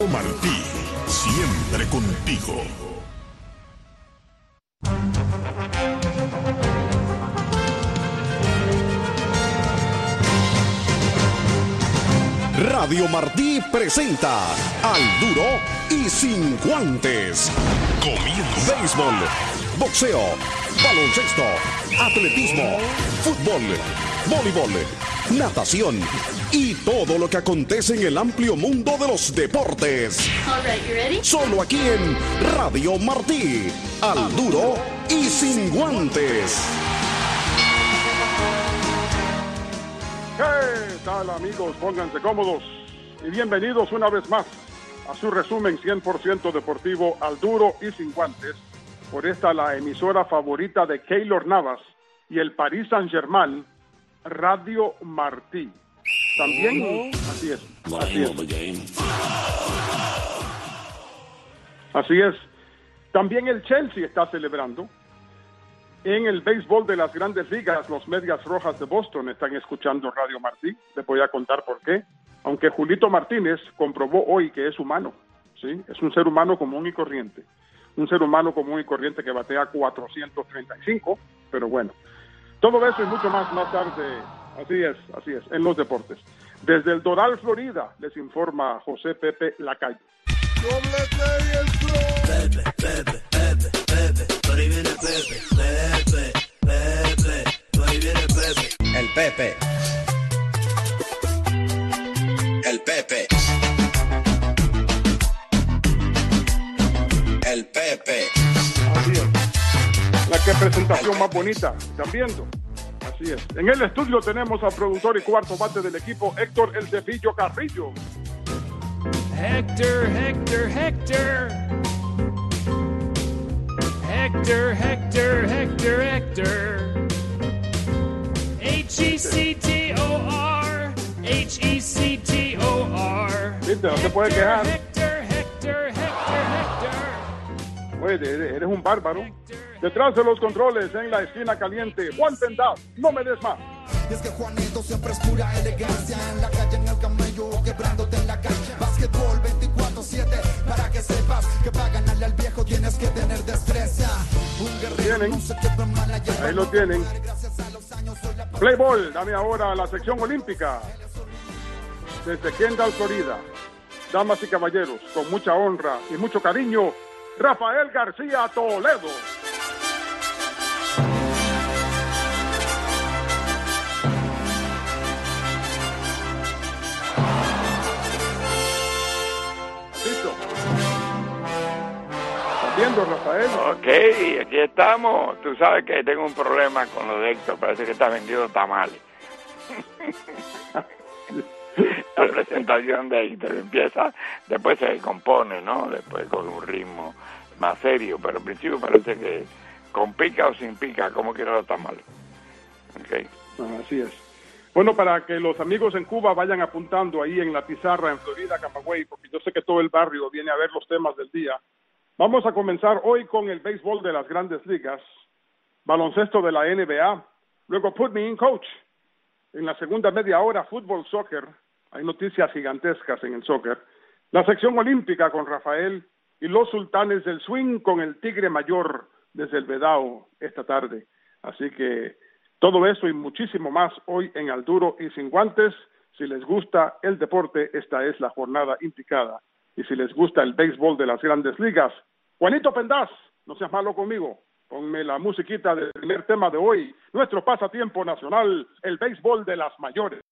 Martí, siempre contigo. Radio Martí presenta Al Duro y Sin Guantes. Comienza. Béisbol, boxeo, baloncesto, atletismo, fútbol, voleibol, natación y todo lo que acontece en el amplio mundo de los deportes. All right, you ready? Solo aquí en Radio Martí, Al Duro y Sin Guantes. ¿Qué tal, amigos? Pónganse cómodos y bienvenidos una vez más a su resumen 100% deportivo Al Duro y Sin Guantes, por esta la emisora favorita de Keylor Navas y el Paris Saint-Germain, Radio Martí. También, así es, también el Chelsea está celebrando. En el béisbol de las Grandes Ligas, los Medias Rojas de Boston están escuchando Radio Martí. Les voy a contar por qué. Aunque Julito Martínez comprobó hoy que es humano, ¿sí? Es un ser humano común y corriente. Un ser humano común y corriente que batea 435, pero bueno. Todo eso y mucho más tarde. Así es, en los deportes. Desde el Doral, Florida, les informa José Pepe Lacayo. El Pepe. El Pepe. El Pepe. Así es. La que presentación más bonita, ¿están viendo? Así es. En el estudio tenemos al productor y cuarto bate del equipo, Héctor El Cepillo Carrillo. Hector. Hector. ¿Viste? No se puede quejar. Hector. Oye, eres un bárbaro. Detrás de los controles, en la esquina caliente, Juan Pendaz, no me des más. Y es que Juanito siempre es pura elegancia, en la calle, en el camello, quebrándote en la calle. Básquetbol 24/7, para que sepas que para ganarle al viejo tienes que tener destreza. Un guerrero no se quebra mala hierba. Ahí lo tienen. Playboy, dame ahora la sección olímpica. Desde Kendall, Florida. Damas y caballeros, con mucha honra y mucho cariño, Rafael García Toledo. ¿Listo? ¿Estás viendo, Rafael? Ok, aquí estamos. Tú sabes que tengo un problema con lo de Héctor. Parece que está vendiendo tamales. La presentación de Héctor empieza, después se compone, ¿no? Después con un ritmo más serio, pero al principio parece que con pica o sin pica, como quiera los tamales. Okay. Así es. Bueno, para que los amigos en Cuba vayan apuntando ahí en la pizarra en Florida, Camagüey, porque yo sé que todo el barrio viene a ver los temas del día. Vamos a comenzar hoy con el béisbol de las Grandes Ligas, baloncesto de la NBA, luego Put Me In Coach. En la segunda media hora, fútbol, soccer. Hay noticias gigantescas en el soccer. La sección olímpica con Rafael y los sultanes del swing con el Tigre Mayor desde el Vedao esta tarde. Así que todo eso y muchísimo más hoy en Al Duro y Sin Guantes. Si les gusta el deporte, esta es la jornada indicada. Y si les gusta el béisbol de las Grandes Ligas, Juanito Pendaz, no seas malo conmigo. Ponme la musiquita del primer tema de hoy, nuestro pasatiempo nacional, el béisbol de las mayores.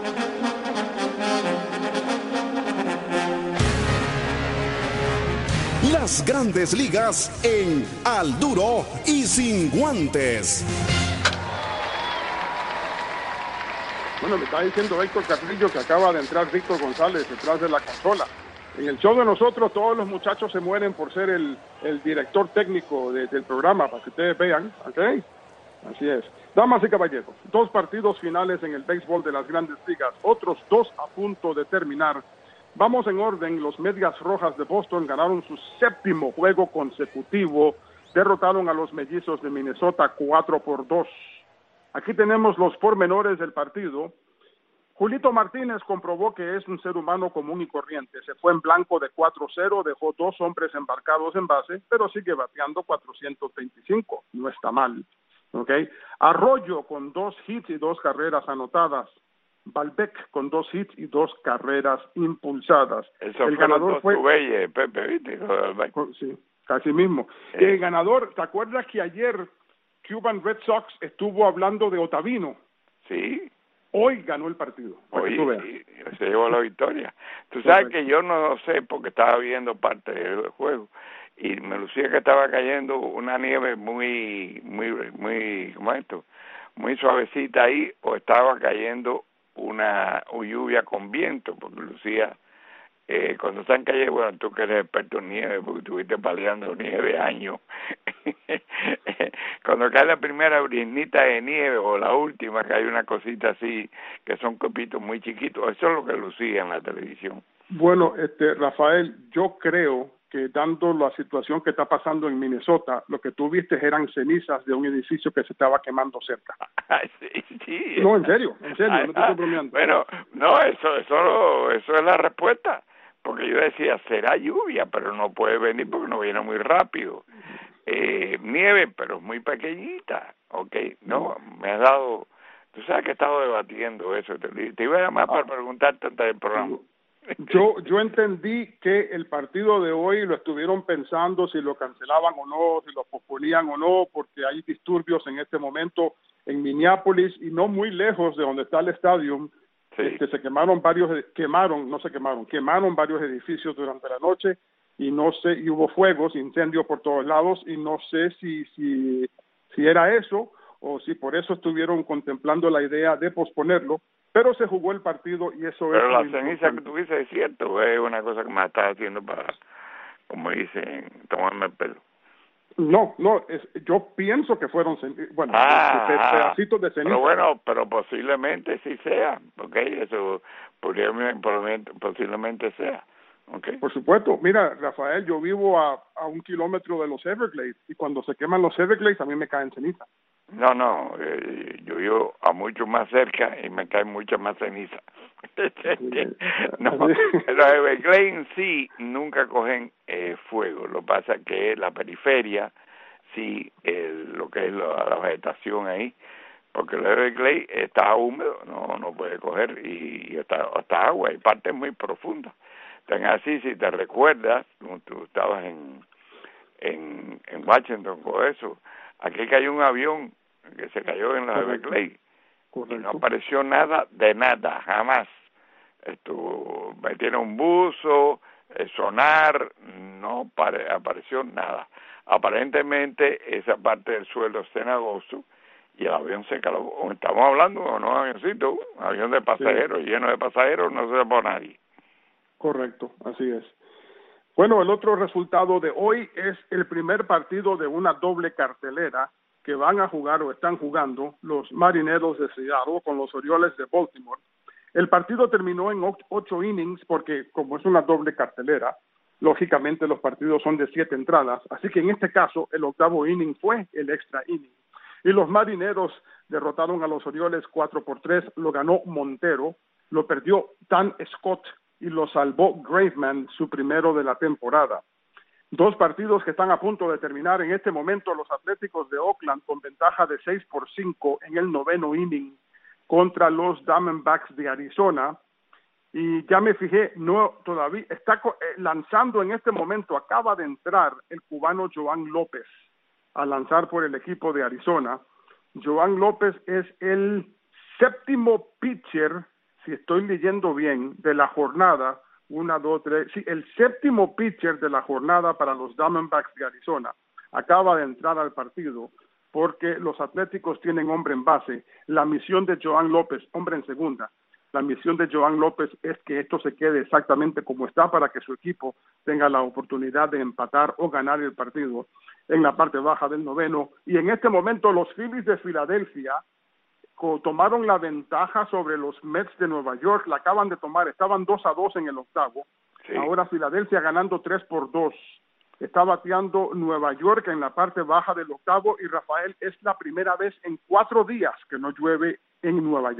Las Grandes Ligas en Al Duro y Sin Guantes. Bueno, me está diciendo Héctor Carrillo que acaba de entrar Víctor González detrás de la consola. En el show de nosotros todos los muchachos se mueren por ser el director técnico del programa, para que ustedes vean, ¿ok? Así es. Damas y caballeros, 2 partidos finales en el béisbol de las Grandes Ligas, otros 2 a punto de terminar. Vamos en orden. Los Medias Rojas de Boston ganaron su 7º juego consecutivo, derrotaron a los Mellizos de Minnesota 4-2. Aquí tenemos los pormenores del partido. Julito Martínez comprobó que es un ser humano común y corriente. Se fue en blanco de 4-0, dejó 2 hombres embarcados en base, pero sigue bateando 425. No está mal. ¿Okay? Arroyo con 2 hits y 2 carreras anotadas. Balbec con 2 hits y 2 carreras impulsadas. Eso el ganador fue Tubelle, Pepe, ¿viste? Sí, casi mismo. El ganador, ¿te acuerdas que ayer Cuban Red Sox estuvo hablando de Ottavino? Sí. Hoy ganó el partido. Hoy se llevó la victoria. Tú sabes que yo no sé porque estaba viendo parte del juego y me lucía que estaba cayendo una nieve muy ¿cómo es esto? Muy suavecita ahí, o estaba cayendo una lluvia con viento, porque lucía cuando están cayendo, bueno, tú que eres experto en nieve, porque estuviste paliando nieve años, cuando cae la primera brisnita de nieve, o la última, que hay una cosita así, que son copitos muy chiquitos, eso es lo que lucía en la televisión. Bueno, Rafael, yo creo que dando la situación que está pasando en Minnesota, lo que tú viste eran cenizas de un edificio que se estaba quemando cerca. Sí. No, en serio, no te estoy bromeando. Bueno, no, eso es la respuesta, porque yo decía, será lluvia, pero no puede venir porque no viene muy rápido. Nieve, pero es muy pequeñita, okay. No, me has dado, tú sabes que he estado debatiendo eso, te iba a llamar para preguntarte antes del programa. Yo entendí que el partido de hoy lo estuvieron pensando si lo cancelaban o no, si lo posponían o no, porque hay disturbios en este momento en Minneapolis y no muy lejos de donde está el estadio. Sí. Se quemaron varios edificios durante la noche y no sé, y hubo fuegos, incendios por todos lados y no sé si era eso o si por eso estuvieron contemplando la idea de posponerlo. Pero se jugó el partido y eso pero es... Pero la ceniza que tú dices es cierto, es una cosa que me estás haciendo para, como dicen, tomarme el pelo. No, yo pienso que fueron, pedacitos de ceniza. Pero bueno, pero posiblemente sí sea, ¿ok? Eso posiblemente sea, ¿ok? Por supuesto. Mira, Rafael, yo vivo a 1 kilómetro de los Everglades y cuando se queman los Everglades a mí me caen ceniza. No, yo vivo a mucho más cerca y me cae mucha más ceniza. No, los Everglades en sí nunca cogen fuego. Lo que pasa es que la periferia, sí, lo que es la vegetación ahí, porque el Everglades está húmedo, no puede coger y está agua, y partes muy profundas. Tan así, si te recuerdas, tú estabas en Washington con eso, aquí cayó un avión que se cayó en los Everglades y no apareció nada de nada, jamás. Metieron un buzo, sonar, no apareció nada. Aparentemente esa parte del suelo es cenagoso y el avión se caló. Estamos hablando de un avioncito, un avión de pasajeros, lleno de pasajeros, no se llevó nadie. Correcto, así es. Bueno, el otro resultado de hoy es el primer partido de una doble cartelera que van a jugar o están jugando los Marineros de Seattle con los Orioles de Baltimore. El partido terminó en 8 innings porque como es una doble cartelera, lógicamente los partidos son de 7 entradas, así que en este caso el 8º inning fue el extra inning. Y los Marineros derrotaron a los Orioles 4-3, lo ganó Montero, lo perdió Dan Scott y lo salvó Graveman, su primero de la temporada. 2 partidos que están a punto de terminar en este momento, los Atléticos de Oakland con ventaja de 6-5 en el 9º inning contra los Diamondbacks de Arizona, y ya me fijé, todavía está lanzando en este momento, acaba de entrar el cubano Joan López a lanzar por el equipo de Arizona. Joan López es el 7º pitcher, si estoy leyendo bien, de la jornada, 1, 2, 3, sí, el 7º pitcher de la jornada para los Diamondbacks de Arizona. Acaba de entrar al partido porque los Atléticos tienen hombre en base. La misión de Joan López, hombre en segunda, la misión de Joan López es que esto se quede exactamente como está para que su equipo tenga la oportunidad de empatar o ganar el partido en la parte baja del 9º. Y en este momento los Phillies de Filadelfia tomaron la ventaja sobre los Mets de Nueva York, la acaban de tomar, estaban 2-2 en el 8º, sí. Ahora Filadelfia ganando 3-2, está bateando Nueva York en la parte baja del 8º, y Rafael, es la primera vez en 4 días que no llueve en Nueva York.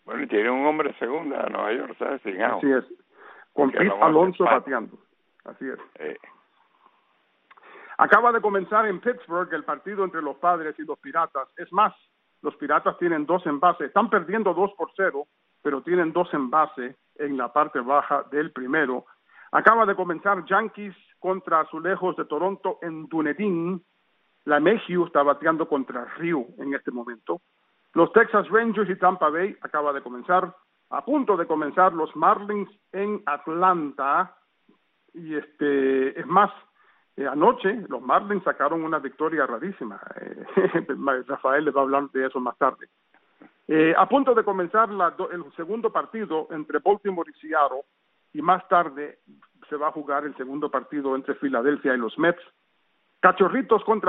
Bueno, y tiene un hombre segunda a Nueva York, ¿sabes? Sin out. Así es. Con Que Pete lo vamos a Alonso hacer bateando. Así es. Eh, Acaba de comenzar en Pittsburgh el partido entre los Padres y los Piratas. Es más, los Piratas tienen 2 en base. Están perdiendo 2-0, pero tienen 2 en base en la parte baja del primero. Acaba de comenzar Yankees contra Azulejos de Toronto en Dunedin. La Mayhew está bateando contra Ryu en este momento. Los Texas Rangers y Tampa Bay acaba de comenzar. A punto de comenzar los Marlins en Atlanta. Y es más, anoche los Marlins sacaron una victoria rarísima. Rafael les va a hablar de eso más tarde. A punto de comenzar el segundo partido entre Baltimore y Seattle, y más tarde se va a jugar el segundo partido entre Filadelfia y los Mets. Cachorritos contra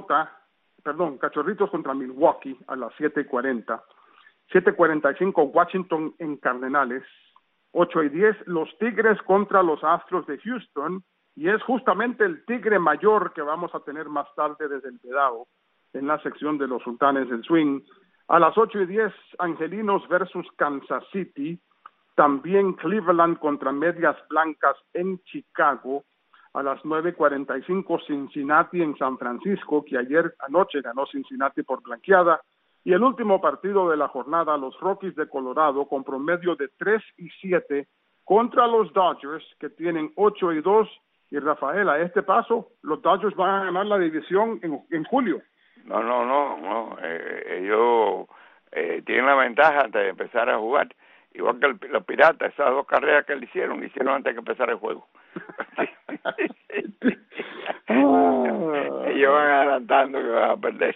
Milwaukee a las 7:40. 7:45 Washington en Cardenales. 8:10 los Tigres contra los Astros de Houston, y es justamente el Tigre mayor que vamos a tener más tarde desde el Vedado en la sección de los Sultanes del Swing. A las 8:10 Angelinos versus Kansas City. También Cleveland contra Medias Blancas en Chicago. A las 9:45 Cincinnati en San Francisco, que anoche ganó Cincinnati por blanqueada. Y el último partido de la jornada, los Rockies de Colorado, con promedio de 3-7 contra los Dodgers, que tienen 8-2. Y Rafael, a este paso, los Dodgers van a ganar la división en julio. No. Ellos tienen la ventaja antes de empezar a jugar. Igual que los Piratas, esas 2 carreras que le hicieron antes de empezar el juego. Ellos van adelantando que van a perder.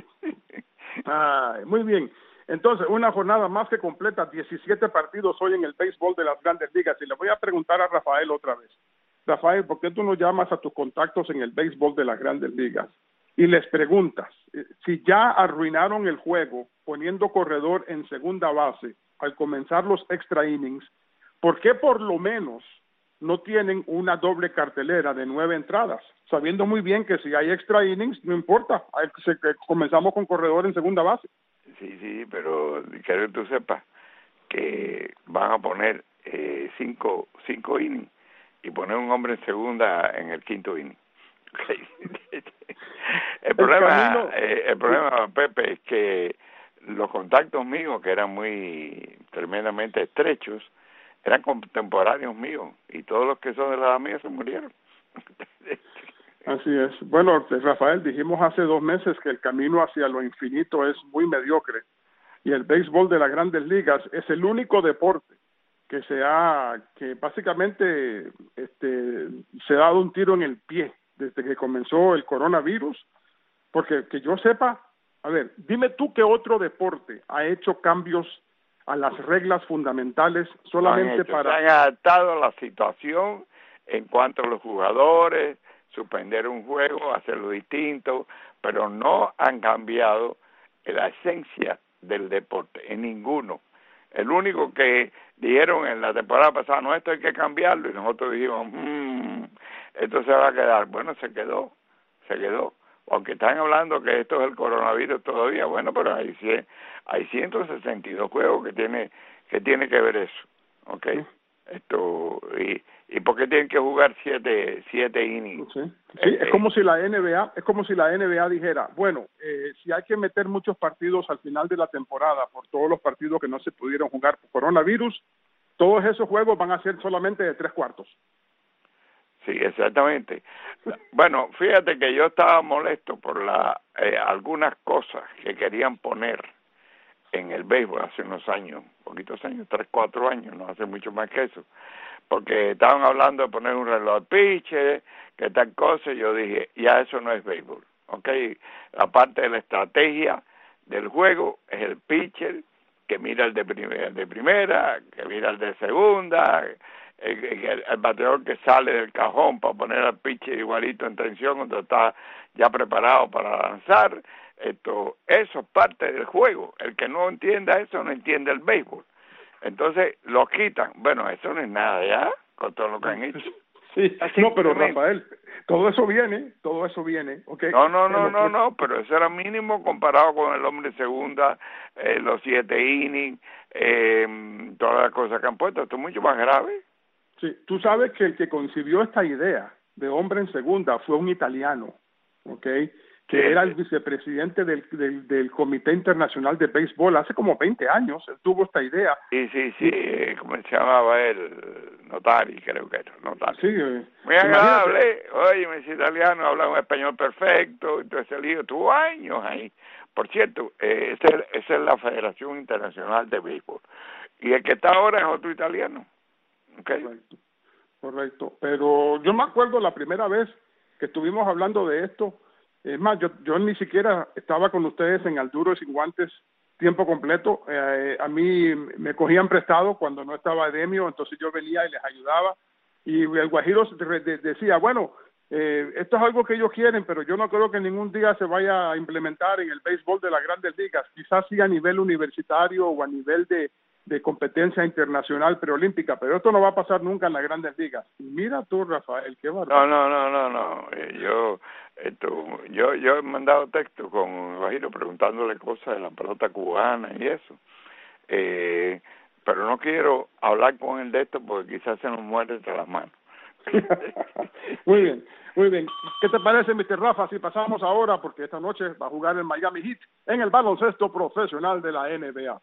Muy bien. Entonces, una jornada más que completa, 17 partidos hoy en el béisbol de las Grandes Ligas. Y le voy a preguntar a Rafael otra vez. Rafael, ¿por qué tú no llamas a tus contactos en el béisbol de las Grandes Ligas y les preguntas si ya arruinaron el juego poniendo corredor en segunda base al comenzar los extra innings? ¿Por qué por lo menos no tienen una doble cartelera de 9 entradas? Sabiendo muy bien que si hay extra innings, no importa, comenzamos con corredor en segunda base. Sí, pero quiero que tú sepas que van a poner 5 innings y poner un hombre en segunda en el 5º inning. El problema, Pepe, es que los contactos míos, que eran tremendamente estrechos, eran contemporáneos míos, y todos los que son de la edad mía se murieron. Así es. Bueno, Rafael, dijimos hace 2 meses que el camino hacia lo infinito es muy mediocre, y el béisbol de las Grandes Ligas es el único deporte que básicamente se ha dado un tiro en el pie desde que comenzó el coronavirus, porque que yo sepa, a ver, dime tú qué otro deporte ha hecho cambios a las reglas fundamentales solamente Se han adaptado a la situación en cuanto a los jugadores, suspender un juego, hacerlo distinto, pero no han cambiado la esencia del deporte, en ninguno. El único que dijeron en la temporada pasada, no, esto hay que cambiarlo, y nosotros dijimos, esto se va a quedar. Bueno, se quedó. Aunque están hablando que esto es el coronavirus todavía, bueno, pero hay 162 juegos que tiene que ver eso, ¿ok? ¿Y por qué tienen que jugar 7 innings? Sí, es como si la NBA dijera, bueno, si hay que meter muchos partidos al final de la temporada por todos los partidos que no se pudieron jugar por coronavirus, todos esos juegos van a ser solamente de 3/4. Sí, exactamente. Bueno, fíjate que yo estaba molesto por algunas cosas que querían poner en el béisbol hace unos años, poquitos años, 3-4 años, no hace mucho más que eso, porque estaban hablando de poner un reloj pitcher, que tal cosa, y yo dije, ya eso no es béisbol, ¿ok? Aparte de la estrategia del juego, es el pitcher que mira el de primera, que mira el de segunda, el bateador que sale del cajón para poner al pitcher igualito en tensión cuando está ya preparado para lanzar. Eso es parte del juego. El que no entienda eso no entiende el béisbol. Entonces lo quitan. Bueno, eso no es nada ya con todo lo que han hecho. Sí, no, pero Rafael, todo eso viene, okay. No, pero eso era mínimo comparado con el hombre segunda, los 7 innings, todas las cosas que han puesto. Esto es mucho más grave. Sí, tú sabes que el que concibió esta idea de hombre en segunda fue un italiano, okay, que era el vicepresidente del Comité Internacional de Béisbol hace como 20 años. Él tuvo esta idea. Sí, ¿cómo se llamaba él? Notari, creo que era, Notari. Sí, muy agradable. Oye, es italiano, habla un español perfecto, entonces el hijo tuvo años ahí. Por cierto, esa es la Federación Internacional de Béisbol. Y el que está ahora es otro italiano. Okay. Correcto. Pero yo me acuerdo la primera vez que estuvimos hablando de esto. Es más, yo ni siquiera estaba con ustedes en Al Duro y Sin Guantes tiempo completo. A mí me cogían prestado cuando no estaba Demio, entonces yo venía y les ayudaba. Y el Guajiro decía, bueno, esto es algo que ellos quieren, pero yo no creo que ningún día se vaya a implementar en el béisbol de las Grandes Ligas. Quizás sí a nivel universitario o a nivel de competencia internacional preolímpica, pero esto no va a pasar nunca en las Grandes Ligas. Y mira tú, Rafael, qué bárbaro. No. Yo he mandado texto con Guajiro preguntándole cosas de la pelota cubana y eso. Pero no quiero hablar con él de esto porque quizás se nos muere entre las manos. Muy bien. ¿Qué te parece, Mr. Rafa, si pasamos ahora, porque esta noche va a jugar el Miami Heat en el baloncesto profesional de la NBA?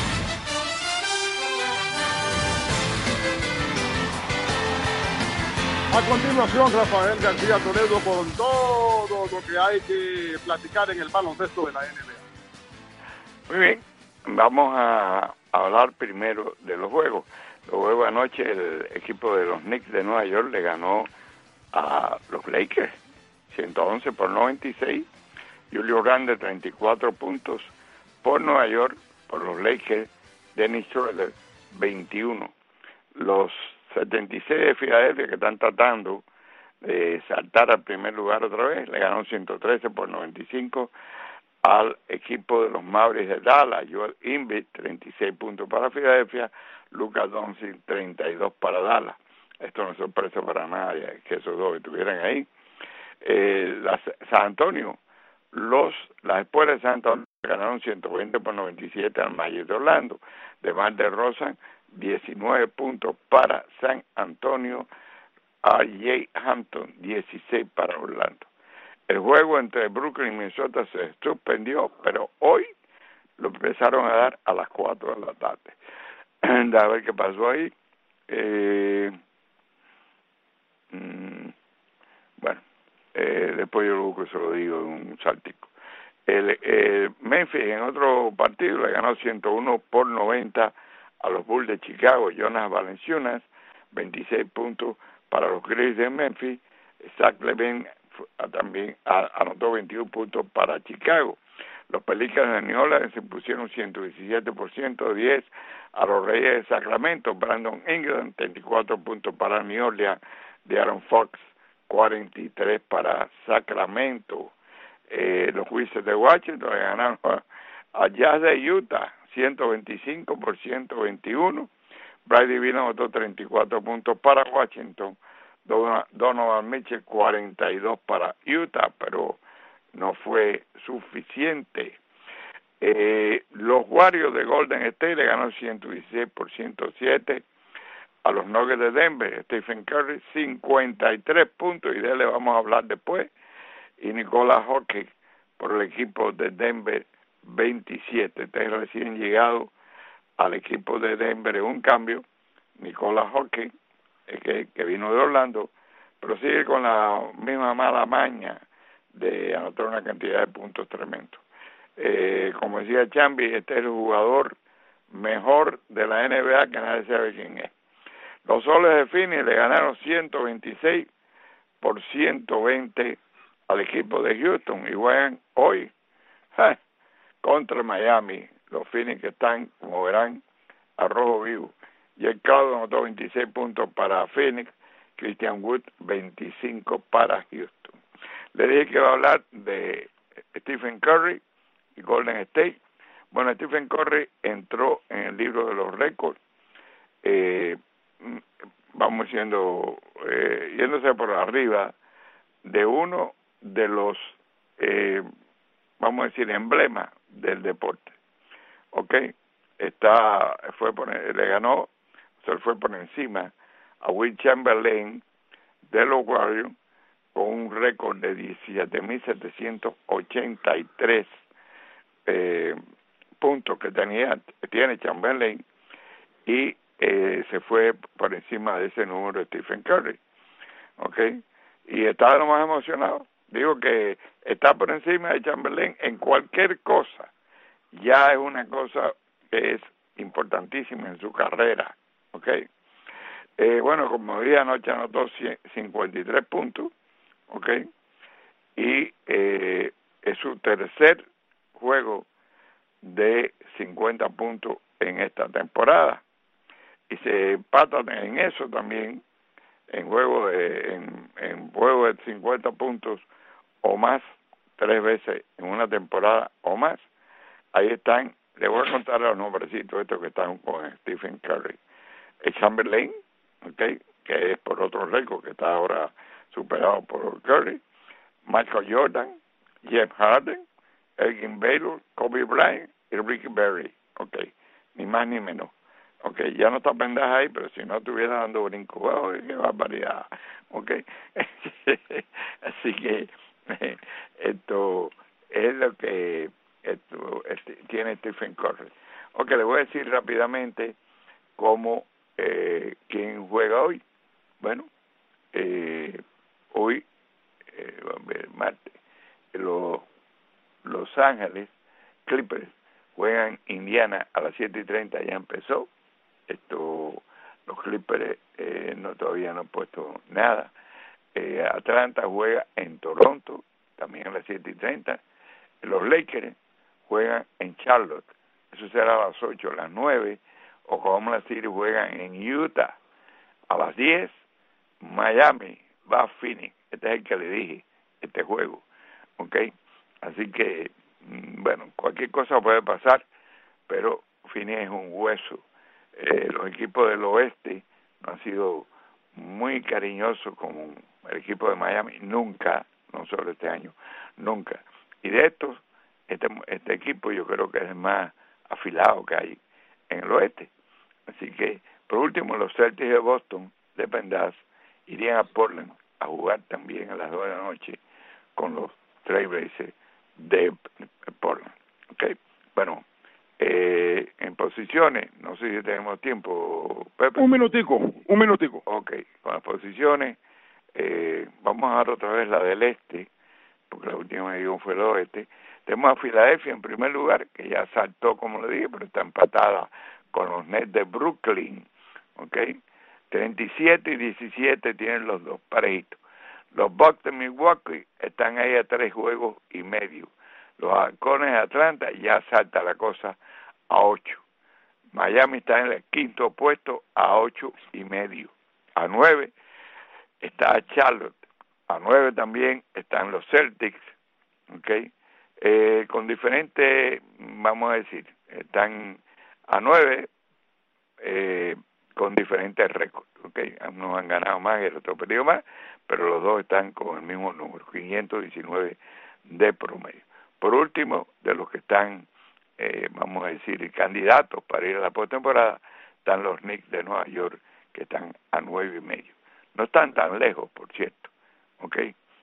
A continuación, Rafael García Toledo con todo lo que hay que platicar en el baloncesto de la NBA. Muy bien, vamos a hablar primero de los juegos. Los juegos anoche, el equipo de los Knicks de Nueva York le ganó a los Lakers 111-96. Julio Grande 34 puntos por Nueva York, por los Lakers. Dennis Schroeder 21. Los 76 de Filadelfia, que están tratando de saltar al primer lugar otra vez, le ganó 113-95 al equipo de los Mavericks de Dallas. Joel Embiid 36 puntos para Filadelfia, Luka Doncic 32 para Dallas. Esto no es sorpresa para nadie que esos dos estuvieran ahí. San Antonio, las espuelas de San Antonio ganaron 120-97 al Magic de Orlando. DeMar DeRozan 19 puntos para San Antonio, a Jay Hampton 16 para Orlando. El juego entre Brooklyn y Minnesota se suspendió, pero hoy lo empezaron a dar a las 4 de la tarde. A ver qué pasó ahí. Después yo luego se lo digo en un saltico. Memphis en otro partido le ganó 101-90 a los Bulls de Chicago. Jonas Valanciunas 26 puntos para los Grizzlies de Memphis. Zach LaVine también anotó 21 puntos para Chicago. Los Pelicans de New Orleans se pusieron 117-10 a los Reyes de Sacramento. Brandon Ingram 34 puntos para New Orleans. De Aaron Fox 43 para Sacramento. Los Wizards de Washington le ganaron a Jazz de Utah 125-121. Brady Beal anotó 34 puntos para Washington. Donovan Mitchell 42 para Utah, pero no fue suficiente. Los Warriors de Golden State le ganó 116-107 a los Nuggets de Denver. Stephen Curry 53 puntos, y de él le vamos a hablar después. Y Nicolas Jokic por el equipo de Denver 27. Ustedes recién llegado al equipo de Denver en un cambio. Nicolas Jokic, que vino de Orlando, pero sigue con la misma mala maña de anotar una cantidad de puntos tremendos. Como decía Chambi, este es el jugador mejor de la NBA, que nadie sabe quién es. Los Soles de Phoenix le ganaron 126-120 al equipo de Houston, y juegan hoy contra Miami. Los Phoenix que están, como verán, a rojo vivo. Y el Crowder anotó 26 puntos para Phoenix, Christian Wood 25 para Houston. Le dije que iba a hablar de Stephen Curry y Golden State. Bueno, Stephen Curry entró en el libro de los récords. Vamos yéndose por arriba de uno de los, vamos a decir, emblemas del deporte. ¿Ok? Le ganó, se fue por encima a Will Chamberlain de los Warriors con un récord de 17.783 puntos que tiene Chamberlain, y se fue por encima de ese número de Stephen Curry. ¿Ok? Y está lo más emocionado. Digo que está por encima de Chamberlain en cualquier cosa. Ya es una cosa que es importantísima en su carrera. ¿Ok? Bueno, como dije anoche, anotó 53 puntos. ¿Ok? Y es su tercer juego de 50 puntos en esta temporada. Y se empatan en eso también, en juego de 50 puntos o más, 3 veces en una temporada o más. Ahí están, le voy a contar a los nombrecitos estos que están con Stephen Curry. Chamberlain, ¿okay?, que es por otro récord que está ahora superado por Curry. Michael Jordan, Jeff Harden, Elgin Baylor, Kobe Bryant y Ricky Berry. Okay, ni más ni menos. Okay, ya no está pendeja ahí, pero si no estuviera dando brinco, oh, qué barbaridad. Okay. Así que esto es lo que tiene Stephen Curry. Okay, le voy a decir rápidamente cómo quién juega hoy. Bueno, hoy, martes, Los Ángeles Clippers juegan Indiana a las 7:30, ya empezó. Los Clippers todavía no han puesto nada. Atlanta juega en Toronto, también a las 7:30. Los Lakers juegan en Charlotte, eso será a las 8, a las 9. Oklahoma City juegan en Utah a las 10. Miami va a Phoenix, este es el que le dije, este juego, ¿ok? Así que, bueno, cualquier cosa puede pasar, pero Phoenix es un hueso. Los equipos del oeste no han sido muy cariñosos como el equipo de Miami, nunca, no solo este año, nunca. Y de estos, este equipo yo creo que es el más afilado que hay en el oeste. Así que, por último, los Celtics de Boston, de Pendas, irían a Portland a jugar también a las 2 de la noche con los Trail Blazers de Portland. Okay. Bueno, en posiciones, no sé si tenemos tiempo, Pepe. Un minutico. Ok, con las posiciones, vamos a dar otra vez la del este, porque la última edición fue el oeste. Tenemos a Filadelfia en primer lugar, que ya saltó, como le dije, pero está empatada con los Nets de Brooklyn, ¿ok? 37 y 17 tienen los dos parejitos. Los Bucks de Milwaukee están ahí a 3 juegos y medio. Los Halcones de Atlanta ya salta la cosa a 8. Miami está en el quinto puesto a 8 y medio. A 9 está Charlotte. A 9 también están los Celtics, ¿ok? Con diferentes, vamos a decir, están a 9 con diferentes récords, ¿okay? Unos han ganado más y el otro perdido más, pero los dos están con el mismo número, 519 de promedio. Por último, de los que están, vamos a decir, candidatos para ir a la postemporada, están los Knicks de Nueva York, que están a 9 y medio. No están tan lejos, por cierto, ¿ok?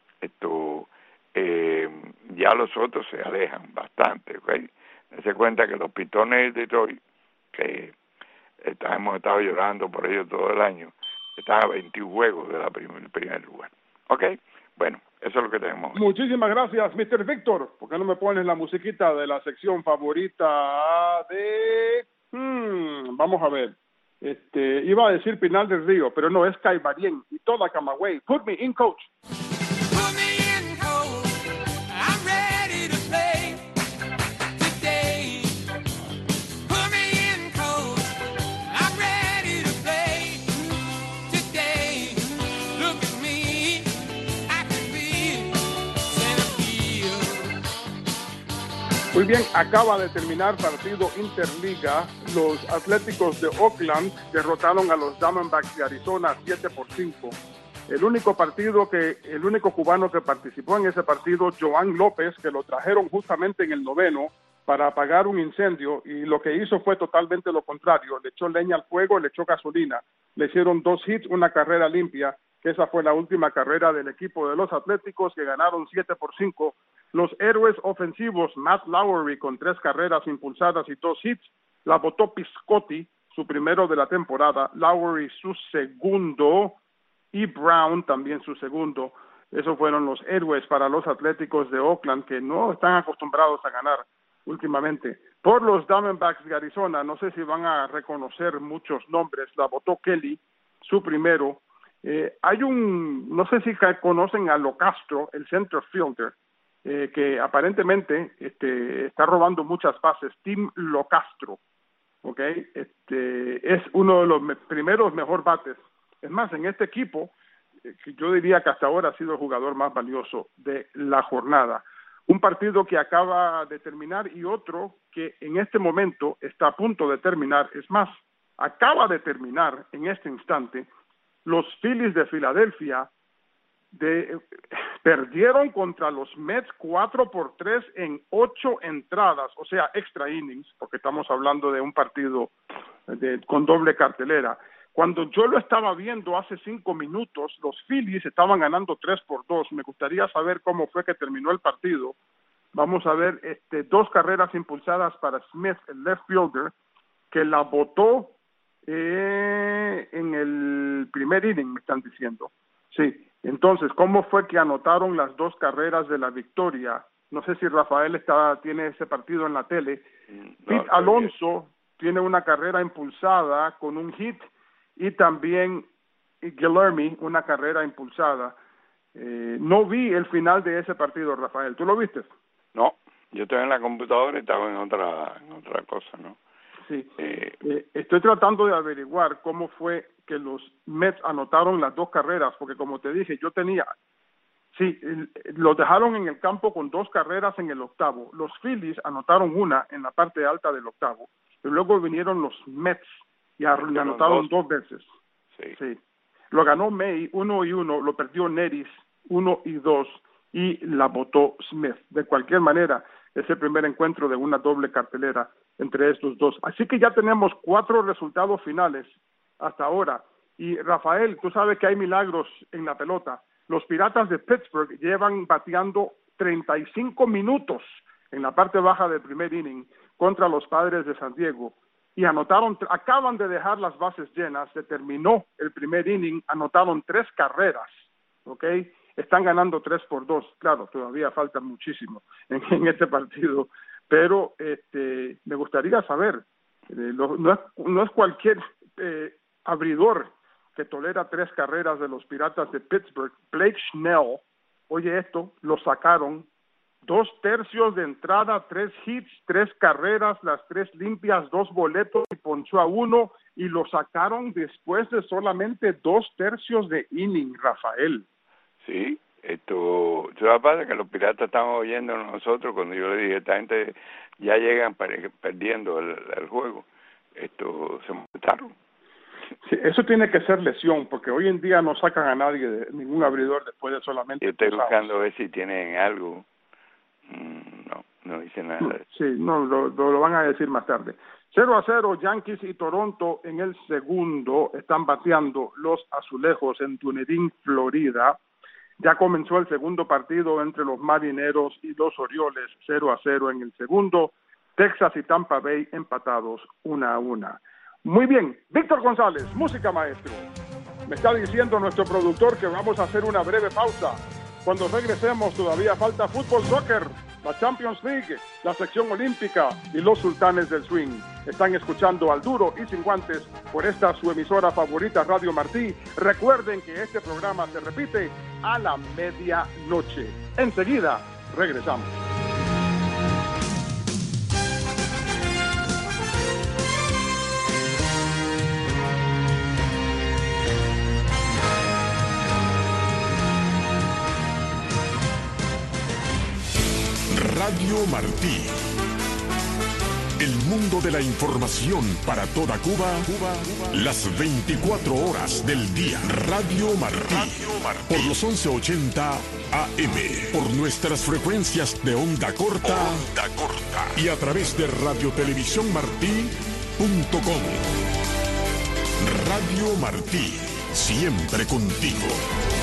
Ya los otros se alejan bastante, ¿ok? Se cuenta que los Pistons de Detroit, que hemos estado llorando por ellos todo el año, están a 21 juegos de la primer lugar. ¿Ok? Bueno, eso es lo que tenemos. Muchísimas gracias, Mr. Víctor. ¿Por qué no me pones la musiquita de la sección favorita de... vamos a ver. Iba a decir Pinal del Río, pero no, es Caibarien y toda Camagüey. Put me in, coach. Put me in, coach. I'm ready to play today. Put me in, coach. I'm ready to play today. Look at me, I can be center field. Muy bien, acaba de terminar partido Interliga. Los Atléticos de Oakland derrotaron a los Diamondbacks de Arizona 7-5. El único cubano que participó en ese partido, Joan López, que lo trajeron justamente en el 9º para apagar un incendio, y lo que hizo fue totalmente lo contrario, le echó leña al fuego, le echó gasolina, le hicieron 2 hits, una carrera limpia, que esa fue la última carrera del equipo de los Atléticos, que ganaron 7-5. Los héroes ofensivos, Matt Lowery con 3 carreras impulsadas y 2 hits, la botó Piscotti, su primero de la temporada, Lowery su segundo, y Brown también su segundo. Esos fueron los héroes para los Atléticos de Oakland, que no están acostumbrados a ganar últimamente. Por los Diamondbacks de Arizona, no sé si van a reconocer muchos nombres, la votó Kelly, su primero. No sé si conocen a Locastro, el center fielder, que aparentemente está robando muchas bases, Tim Locastro, ¿ok? Es uno de los primeros mejor bates. Es más, en este equipo, yo diría que hasta ahora ha sido el jugador más valioso de la jornada. Un partido que acaba de terminar y otro que en este momento está a punto de terminar. Es más, acaba de terminar en este instante. Los Phillies de Filadelfia perdieron contra los Mets 4-3 en 8 entradas, o sea, extra innings, porque estamos hablando de un partido con doble cartelera. Cuando yo lo estaba viendo hace 5 minutos, los Phillies estaban ganando 3-2. Me gustaría saber cómo fue que terminó el partido. Vamos a ver 2 carreras impulsadas para Smith, el left fielder, que la botó en el primer inning, me están diciendo. Sí, entonces, ¿cómo fue que anotaron las 2 carreras de la victoria? No sé si Rafael tiene ese partido en la tele. Pete Alonso tiene una carrera impulsada con un hit, y también Guillermo una carrera impulsada. No vi el final de ese partido, Rafael. ¿Tú lo viste? No, yo estoy en la computadora y estaba en otra cosa, ¿no? Sí. Estoy tratando de averiguar cómo fue que los Mets anotaron las 2 carreras, porque como te dije, los dejaron en el campo con 2 carreras en el 8º. Los Phillies anotaron una en la parte alta del 8º, y luego vinieron los Mets y anotaron 2 veces. Sí. Lo ganó May 1-1, lo perdió Neris 1-2 y la votó Smith. De cualquier manera, es el primer encuentro de una doble cartelera entre estos dos. Así que ya tenemos 4 resultados finales hasta ahora. Y Rafael, tú sabes que hay milagros en la pelota. Los Piratas de Pittsburgh llevan bateando 35 minutos en la parte baja del primer inning contra los Padres de San Diego. Y acaban de dejar las bases llenas, se terminó el primer inning, anotaron 3 carreras, ¿ok? Están ganando 3-2, claro, todavía falta muchísimo en este partido, pero me gustaría saber, no es cualquier abridor que tolera 3 carreras de los Piratas de Pittsburgh. Blake Snell, oye esto, lo sacaron, 2/3 de entrada, 3 hits, 3 carreras, las 3 limpias, 2 boletos y ponchó a 1, y lo sacaron después de solamente 2/3 de inning, Rafael. Sí, esto pasa que los Piratas estaban oyendo a nosotros cuando yo le dije, esta gente ya llegan perdiendo el juego. Se montaron. Sí, eso tiene que ser lesión, porque hoy en día no sacan a nadie, ningún abridor después de solamente... Yo estoy buscando a ver si tienen algo. No dice nada. Sí, no, lo van a decir más tarde. 0-0, Yankees y Toronto en el segundo. Están bateando los azulejos en Dunedin, Florida. Ya comenzó el segundo partido entre los Marineros y los Orioles, 0-0 en el segundo. Texas y Tampa Bay empatados 1-1. Muy bien, Víctor González, música maestro. Me está diciendo nuestro productor que vamos a hacer una breve pausa. Cuando regresemos todavía falta fútbol, soccer, la Champions League, la sección olímpica y los sultanes del swing. Están escuchando Al Duro y Sin Guantes por esta su emisora favorita, Radio Martí. Recuerden que este programa se repite a la medianoche. Enseguida regresamos. Radio Martí. El mundo de la información para toda Cuba, las 24 horas del día. Radio Martí, por los 1180 AM, por nuestras frecuencias de onda corta, y a través de radiotelevisiónmartí.com. Radio Martí, siempre contigo.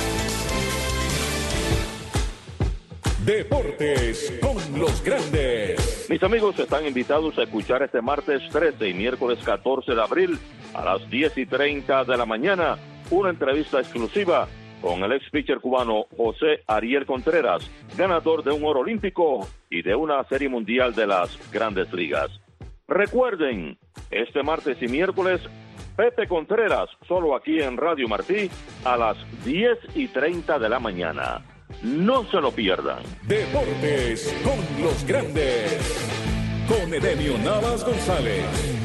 Deportes con los grandes. Mis amigos están invitados a escuchar este martes 13 y miércoles 14 de abril a las 10:30 de la mañana una entrevista exclusiva con el ex pitcher cubano José Ariel Contreras, ganador de un oro olímpico y de una serie mundial de las Grandes Ligas. Recuerden, este martes y miércoles, Pepe Contreras, solo aquí en Radio Martí, a las 10:30 de la mañana. No se lo pierdan. Deportes con los grandes. Con Edenio Navas González.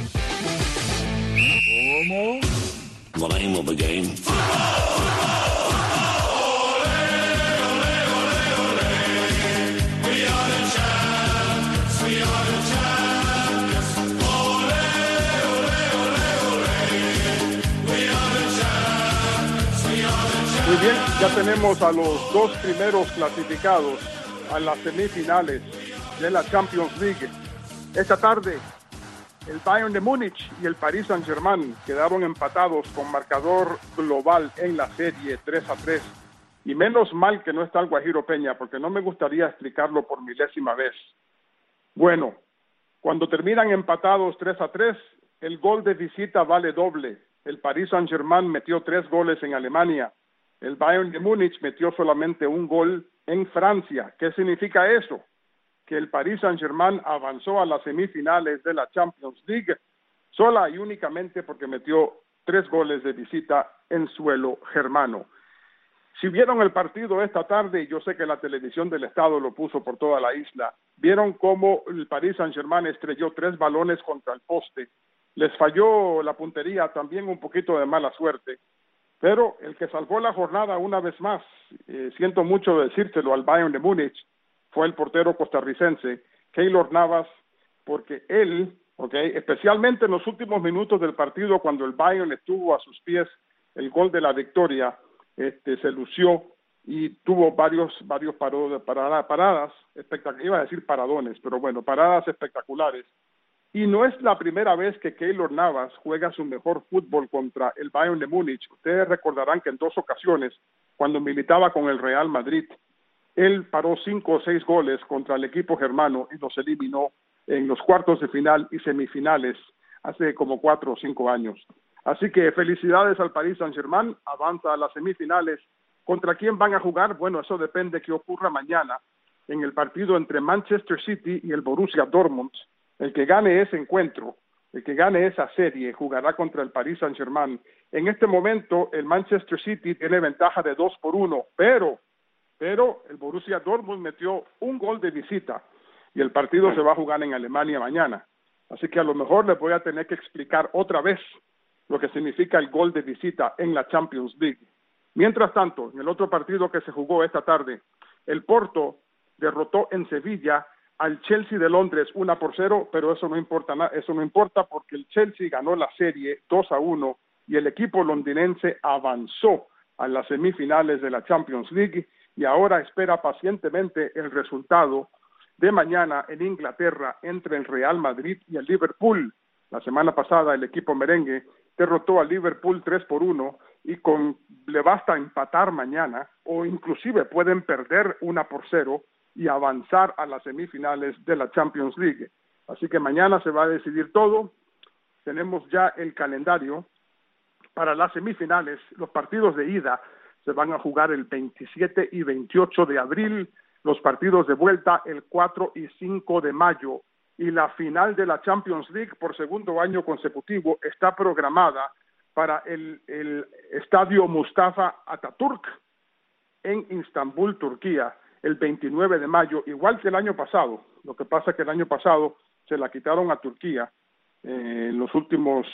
¿Cómo? The name of the game. Muy bien, ya tenemos a los dos primeros clasificados a las semifinales de la Champions League. Esta tarde, el Bayern de Múnich y el Paris Saint-Germain quedaron empatados con marcador global en la serie 3-3. Y menos mal que no está el Guajiro Peña, porque no me gustaría explicarlo por milésima vez. Bueno, cuando terminan empatados 3-3, el gol de visita vale doble. El Paris Saint-Germain metió 3 goles en Alemania. El Bayern de Múnich metió solamente un gol en Francia. ¿Qué significa eso? Que el Paris Saint-Germain avanzó a las semifinales de la Champions League sola y únicamente porque metió 3 goles de visita en suelo germano. Si vieron el partido esta tarde, yo sé que la televisión del Estado lo puso por toda la isla, vieron cómo el Paris Saint-Germain estrelló 3 balones contra el poste. Les falló la puntería, también un poquito de mala suerte. Pero el que salvó la jornada una vez más, siento mucho decírselo al Bayern de Múnich, fue el portero costarricense, Keylor Navas, porque él, especialmente en los últimos minutos del partido, cuando el Bayern estuvo a sus pies, el gol de la victoria, se lució y tuvo varios paradas espectaculares, iba a decir paradones, pero bueno, paradas espectaculares. Y no es la primera vez que Keylor Navas juega su mejor fútbol contra el Bayern de Múnich. Ustedes recordarán que en 2 ocasiones, cuando militaba con el Real Madrid, él paró 5 o 6 goles contra el equipo germano y los eliminó en los cuartos de final y semifinales hace como 4 o 5 años. Así que felicidades al Paris Saint-Germain, avanza a las semifinales. ¿Contra quién van a jugar? Bueno, eso depende de qué ocurra mañana en el partido entre Manchester City y el Borussia Dortmund. El que gane ese encuentro, el que gane esa serie, jugará contra el Paris Saint-Germain. En este momento, el Manchester City tiene ventaja de 2-1, pero el Borussia Dortmund metió un gol de visita y el partido se va a jugar en Alemania mañana. Así que a lo mejor les voy a tener que explicar otra vez lo que significa el gol de visita en la Champions League. Mientras tanto, en el otro partido que se jugó esta tarde, el Porto derrotó en Sevilla al Chelsea de Londres 1-0, pero eso no importa porque el Chelsea ganó la serie 2-1 y el equipo londinense avanzó a las semifinales de la Champions League y ahora espera pacientemente el resultado de mañana en Inglaterra entre el Real Madrid y el Liverpool. La semana pasada el equipo merengue derrotó al Liverpool 3-1 y le basta empatar mañana o inclusive pueden perder 1-0 y avanzar a las semifinales de la Champions League. Así que mañana se va a decidir todo. Tenemos ya el calendario para las semifinales. Los partidos de ida se van a jugar el 27 y 28 de abril, los partidos de vuelta el 4 y 5 de mayo, y la final de la Champions League por segundo año consecutivo está programada para el estadio Mustafa Atatürk en Istambul, Turquía, el 29 de mayo, igual que el año pasado. Lo que pasa es que el año pasado se la quitaron a Turquía en el último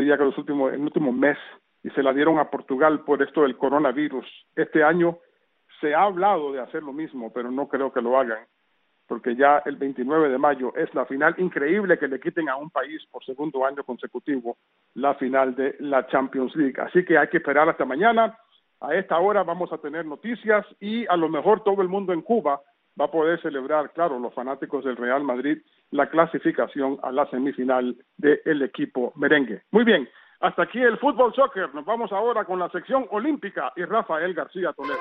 mes, y se la dieron a Portugal por esto del coronavirus. Este año se ha hablado de hacer lo mismo, pero no creo que lo hagan. porque ya el 29 de mayo es la final. Increíble que le quiten a un país por segundo año consecutivo la final de la Champions League. Así que hay que esperar hasta mañana. A esta hora vamos a tener noticias y a lo mejor todo el mundo en Cuba va a poder celebrar, claro, los fanáticos del Real Madrid, la clasificación a la semifinal del equipo merengue. Muy bien, hasta aquí el fútbol soccer. Nos vamos ahora con la sección olímpica y Rafael García Toledo.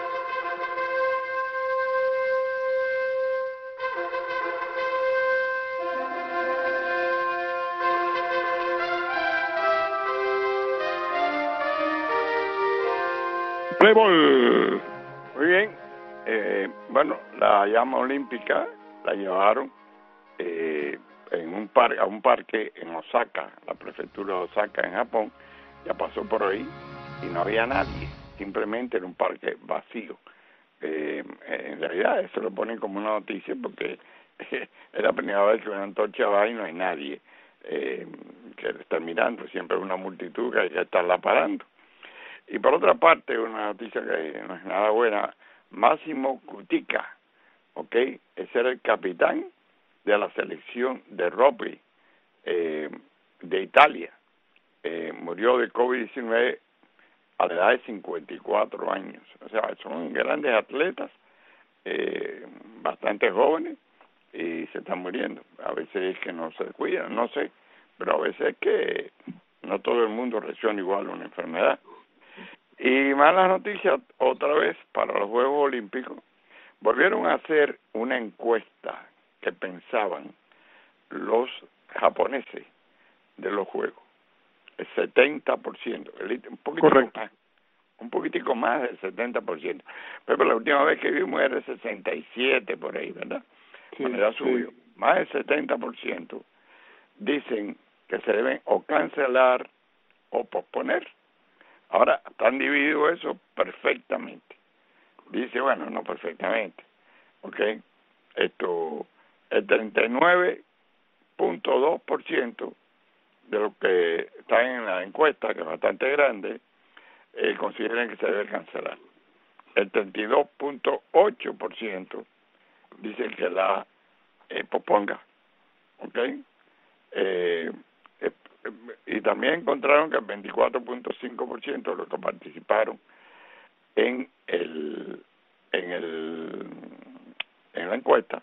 Playboy. Muy bien. Bueno, la llama olímpica la llevaron a un parque en Osaka, la prefectura de Osaka en Japón. Ya pasó por ahí y no había nadie, simplemente era un parque vacío. En realidad eso lo ponen como una noticia porque es la primera vez que una antorcha va y no hay nadie que está mirando, siempre es una multitud que hay que estarla parando. Y por otra parte, una noticia que no es nada buena, Massimo Cutica, ¿ok? Ese era el capitán de la selección de rugby de Italia. Murió de COVID-19 a la edad de 54 años. O sea, son grandes atletas, bastante jóvenes, y se están muriendo. A veces es que no se cuidan, no sé, pero a veces es que no todo el mundo reacciona igual a una enfermedad. Y malas noticias otra vez para los Juegos Olímpicos. Volvieron a hacer una encuesta que pensaban los japoneses de los Juegos. El 70%, un poquitico más del 70%. Pero la última vez que vimos era el 67% por ahí, ¿verdad? Sí, bueno, ya subió. Sí. Más del 70% dicen que se deben o cancelar o posponer. Ahora, están divididos eso perfectamente. Dice, bueno, no perfectamente, ¿ok? El 39.2% de los que están en la encuesta, que es bastante grande, consideran que se debe cancelar. El 32.8% dice que la posponga, ¿ok? Y también encontraron que el 24.5% de los que participaron en la encuesta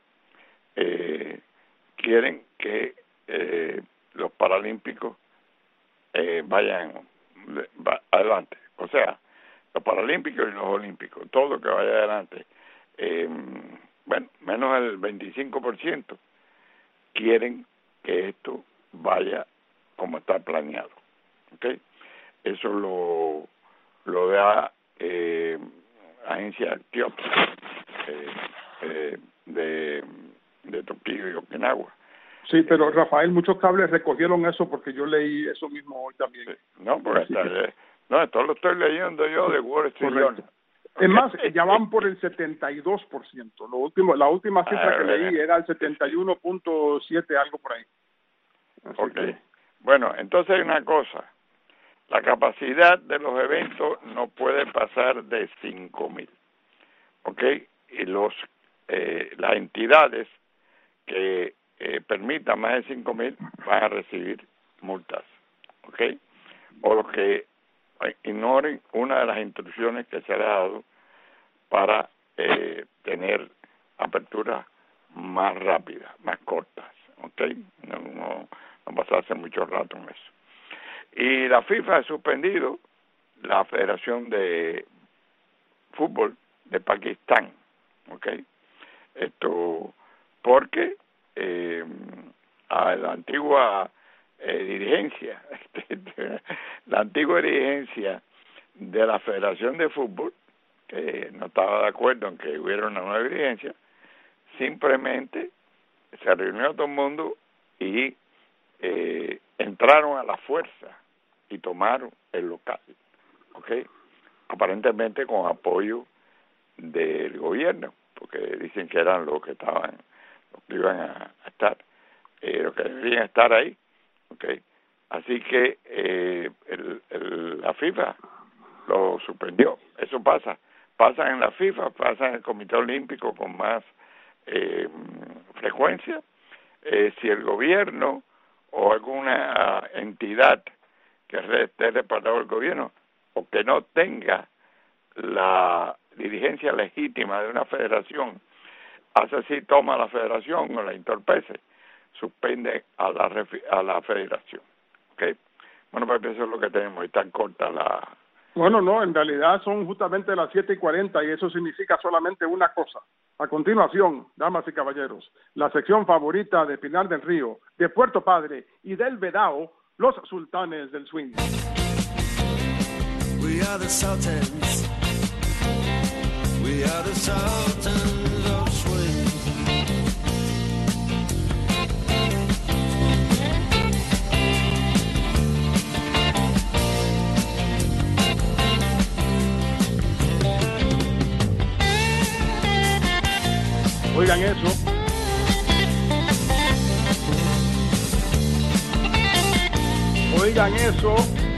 quieren que los paralímpicos vayan adelante. O sea, los paralímpicos y los olímpicos, todo lo que vaya adelante. Bueno, menos el 25% quieren que esto vaya como está planeado, ¿okay? Eso lo da agencia Kyoto de Tokio y Okinawa. Sí, pero Rafael, muchos cables recogieron eso porque yo leí eso mismo hoy también. Sí. No, pues esto lo estoy leyendo yo de Wall Street Journal. Es más, ya van por el 72%. La última cifra que leí era el 71.7, algo por ahí. Ok. Bueno, entonces hay una cosa. La capacidad de los eventos no puede pasar de 5,000. ¿Ok? Y las entidades que permitan más de 5,000 van a recibir multas. ¿Ok? O los que ignoren una de las instrucciones que se ha dado para tener aperturas más rápidas, más cortas. ¿Ok? No pasarse mucho rato en eso. Y la FIFA ha suspendido la Federación de Fútbol de Pakistán, ¿ok? Esto porque a la antigua dirigencia, la antigua dirigencia de la Federación de Fútbol, que no estaba de acuerdo en que hubiera una nueva dirigencia, simplemente se reunió todo el mundo y entraron a la fuerza y tomaron el local, ¿ok? Aparentemente con apoyo del gobierno, porque dicen que eran los que iban a estar, los que deberían estar ahí, ¿ok? Así que la FIFA lo suspendió. Eso pasa en la FIFA, pasa en el Comité Olímpico con más frecuencia, si el gobierno o alguna entidad que esté respaldado del gobierno o que no tenga la dirigencia legítima de una federación, hace así, toma la federación o la entorpece, suspende a la federación. ¿Okay? Bueno, pues eso es lo que tenemos, y tan corta la... Bueno, no, en realidad son justamente las 7:40 y eso significa solamente una cosa. A continuación, damas y caballeros, la sección favorita de Pinar del Río, de Puerto Padre y del Vedao, los sultanes del swing. We are the Sultans. We are the Sultans of Swing. Oigan eso. Oigan eso.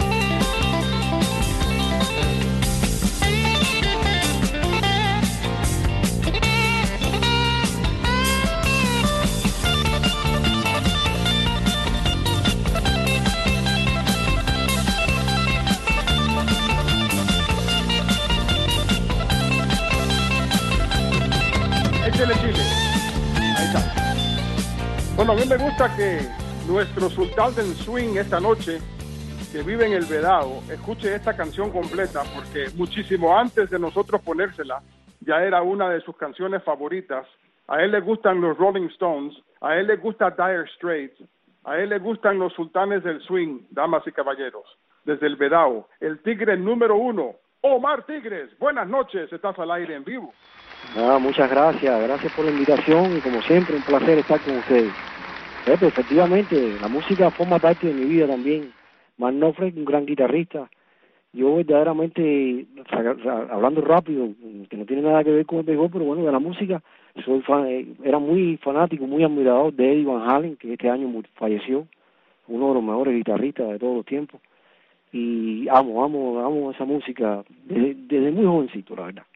Échale chile. Ahí está. Bueno, a mí me gusta que nuestro sultán del swing esta noche, que vive en el Vedao, escuche esta canción completa, porque muchísimo antes de nosotros ponérsela, ya era una de sus canciones favoritas. A él le gustan los Rolling Stones, a él le gusta Dire Straits, a él le gustan los sultanes del swing, damas y caballeros. Desde el Vedao, el tigre número 1, Omar Tigres. Buenas noches, estás al aire en vivo. Muchas gracias por la invitación y como siempre un placer estar con ustedes. Pepe, efectivamente, la música forma parte de mi vida también. Mark Knopfler, un gran guitarrista. Yo verdaderamente, hablando rápido, que no tiene nada que ver con el béisbol, pero bueno, de la música, era muy fanático, muy admirador de Eddie Van Halen, que este año falleció, uno de los mejores guitarristas de todos los tiempos. Y amo esa música desde muy jovencito, la verdad.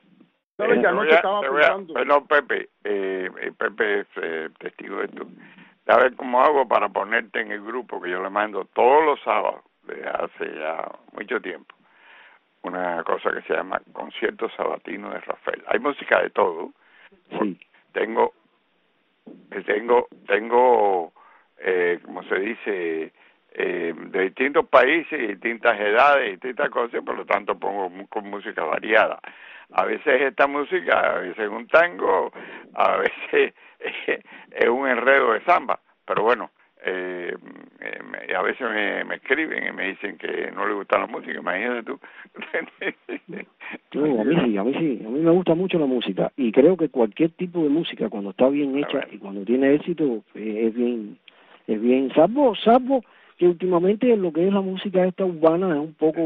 Bueno, Pepe, Pepe es testigo de esto. A ver cómo hago para ponerte en el grupo que yo le mando todos los sábados, desde hace ya mucho tiempo, una cosa que se llama Concierto Sabatino de Rafael. Hay música de todo. Sí. Tengo, como se dice, de distintos países, distintas edades, distintas cosas, por lo tanto pongo con música variada. A veces esta música, a veces un tango, a veces es un enredo de samba, pero bueno, a veces me escriben y me dicen que no les gusta la música, imagínate tú. No, a mí sí, a mí me gusta mucho la música y creo que cualquier tipo de música cuando está bien hecha y cuando tiene éxito es bien, salvo que últimamente lo que es la música esta urbana es un poco...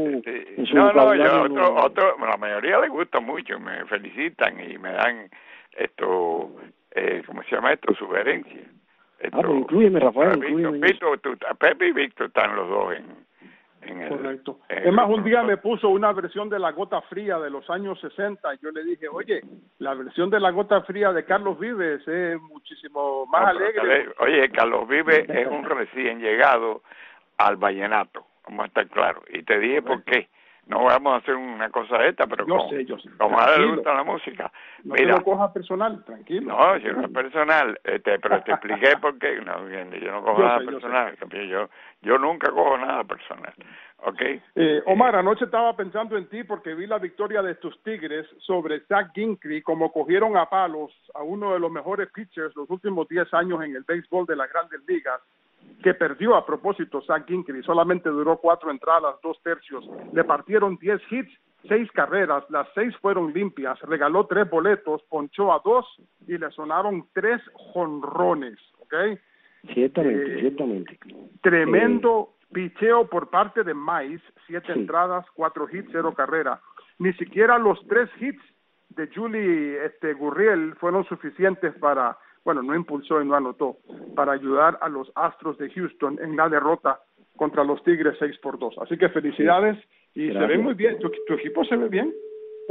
la mayoría les gusta mucho, me felicitan y me dan esto, ¿cómo se llama esto? Sugerencias. Pues inclúyeme, Rafael, Pepe y Víctor están los dos en el... Correcto. Es más, un día me puso una versión de La Gota Fría de los años 60 y yo le dije, oye, la versión de La Gota Fría de Carlos Vives es muchísimo más alegre. Oye, Carlos Vives es un recién llegado al vallenato, vamos a estar claros. Y te dije por qué. No vamos a hacer una cosa de esta, pero yo sé. Como a él le gusta la música. No te lo cojas personal, tranquilo. No, si no es personal, pero te expliqué por qué. No, yo no cojo nada personal. Yo nunca cojo nada personal. ¿Okay? Omar, anoche estaba pensando en ti porque vi la victoria de tus Tigres sobre Zach Greinke, como cogieron a palos a uno de los mejores pitchers los últimos 10 años en el béisbol de las Grandes Ligas, que perdió a propósito Zach Greinke, solamente duró 4 entradas, 2 tercios, le partieron 10 hits, 6 carreras, las 6 fueron limpias, regaló 3 boletos, ponchó a 2 y le sonaron 3 jonrones, ¿ok? Ciertamente. Tremendo picheo por parte de Mize, 7 entradas, 4 hits, 0 carrera. Ni siquiera los 3 hits de Julie Gurriel fueron suficientes para... Bueno, no impulsó y no anotó, para ayudar a los Astros de Houston en la derrota contra los Tigres 6-2. Así que felicidades y gracias. Se ve muy bien. ¿Tu equipo se ve bien?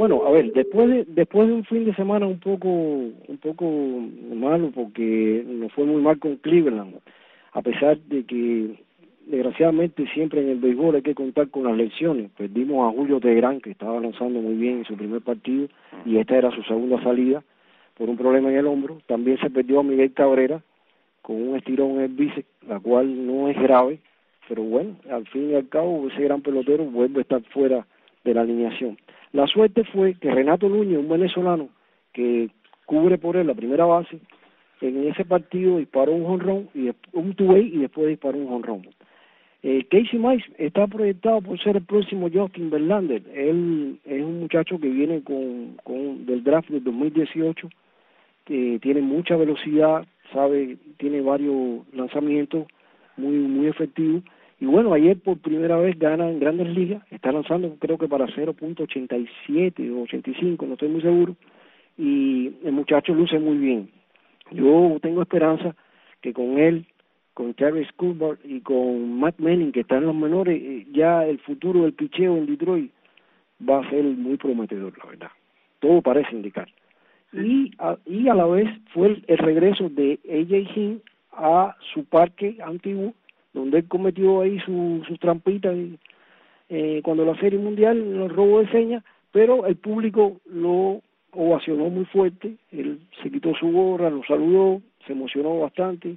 Bueno, a ver, después de un fin de semana un poco malo, porque nos fue muy mal con Cleveland, a pesar de que desgraciadamente siempre en el béisbol hay que contar con las lesiones. Perdimos a Julio Teherán, que estaba lanzando muy bien en su primer partido, y esta era su segunda salida por un problema en el hombro. También se perdió a Miguel Cabrera con un estirón en el bíceps, la cual no es grave, pero bueno, al fin y al cabo ese gran pelotero vuelve a estar fuera de la alineación. La suerte fue que Renato Núñez, un venezolano que cubre por él la primera base, en ese partido disparó un jonrón, un two-way, y después disparó un jonrón. Casey Mize está proyectado por ser el próximo Justin Verlander. Él es un muchacho que viene del draft del 2018, que tiene mucha velocidad, tiene varios lanzamientos muy efectivos. Y bueno, ayer por primera vez gana en Grandes Ligas, está lanzando creo que para 0.87 o 85, no estoy muy seguro, y el muchacho luce muy bien. Yo tengo esperanza que con él, con Terry Schubert y con Matt Manning, que están en los menores, ya el futuro del picheo en Detroit va a ser muy prometedor, la verdad. Todo parece indicar. Y a la vez fue el regreso de A.J. Hinch a su parque antiguo, donde él cometió ahí sus trampitas cuando la Serie Mundial, el robo de señas, pero el público lo ovacionó muy fuerte. Él se quitó su gorra, lo saludó, se emocionó bastante,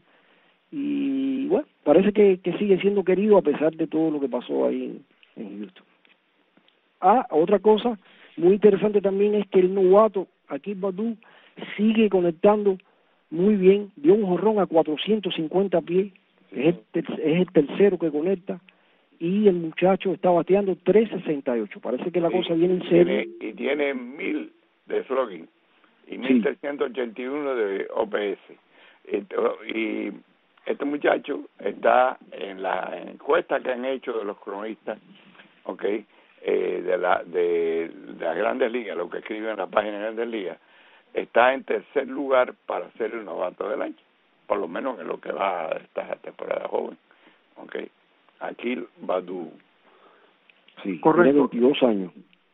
y bueno, parece que sigue siendo querido a pesar de todo lo que pasó ahí en Houston. Otra cosa muy interesante también es que el novato Akil Baddoo sigue conectando muy bien, dio un jonrón a 450 pies, es el tercero que conecta, y el muchacho está bateando 3.68. Parece que la cosa viene en serio. Y tiene 1000 de slugging y 1381 de OPS. Y este muchacho está en la encuesta que han hecho de los cronistas, de las Grandes Ligas, lo que escriben en la página de Grandes Ligas, está en tercer lugar para ser el novato del año, por lo menos en lo que va a esta temporada joven. Akil Baddoo. Sí, correcto. Tiene 22 años.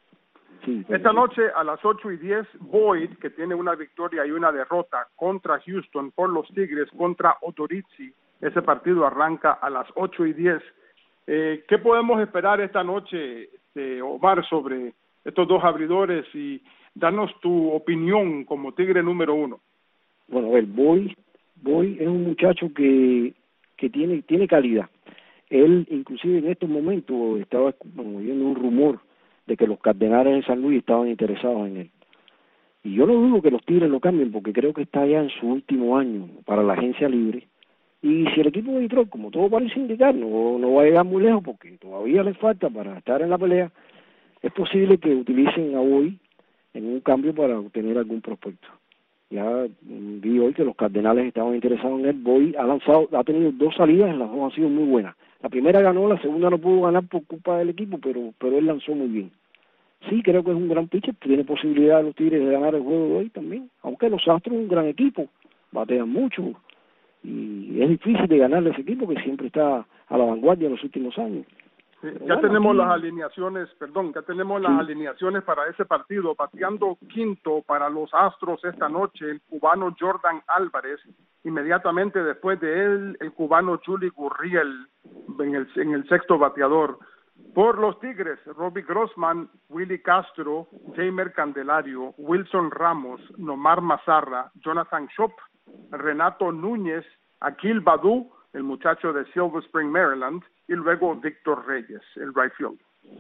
Sí, esta noche a las 8:10, Boyd, que tiene una victoria y una derrota contra Houston por los Tigres, contra Odorizzi. Ese partido arranca a las 8:10. ¿Qué podemos esperar esta noche, Omar, sobre estos dos abridores? Y danos tu opinión como Tigre número 1. Bueno, a ver, Boyd es un muchacho que tiene calidad. Él, inclusive en estos momentos, estaba oyendo un rumor de que los Cardenales de San Luis estaban interesados en él. Y yo no dudo que los Tigres lo cambien, porque creo que está ya en su último año para la agencia libre. Y si el equipo de Detroit, como todo parece indicar, no va a llegar muy lejos, porque todavía le falta para estar en la pelea, es posible que utilicen a Boyd en un cambio para obtener algún prospecto. Ya vi hoy que los Cardenales estaban interesados en él. Boyd ha tenido 2 salidas, las 2 han sido muy buenas. La primera ganó, la segunda no pudo ganar por culpa del equipo, pero él lanzó muy bien. Sí, creo que es un gran pitcher, tiene posibilidad de los Tigres de ganar el juego de hoy también, aunque los Astros es un gran equipo, batean mucho, y es difícil de ganarle a ese equipo que siempre está a la vanguardia en los últimos años. Sí, ya tenemos las alineaciones, alineaciones para ese partido. Bateando quinto para los Astros esta noche, el cubano Jordan Álvarez. Inmediatamente después de él, el cubano Juli Gurriel en el sexto bateador. Por los Tigres, Robbie Grossman, Willy Castro, Jeimer Candelario, Wilson Ramos, Nomar Mazarra, Jonathan Schopp, Renato Núñez, Akil Baddoo, el muchacho de Silver Spring, Maryland, y luego Víctor Reyes, el right field.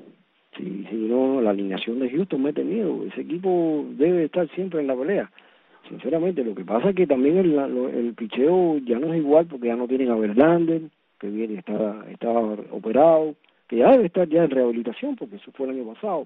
Sí, no, la alineación de Houston me he tenido. Ese equipo debe estar siempre en la pelea. Sinceramente, lo que pasa es que también el picheo ya no es igual, porque ya no tienen a Verlander, que está operado, que ya debe estar ya en rehabilitación, porque eso fue el año pasado.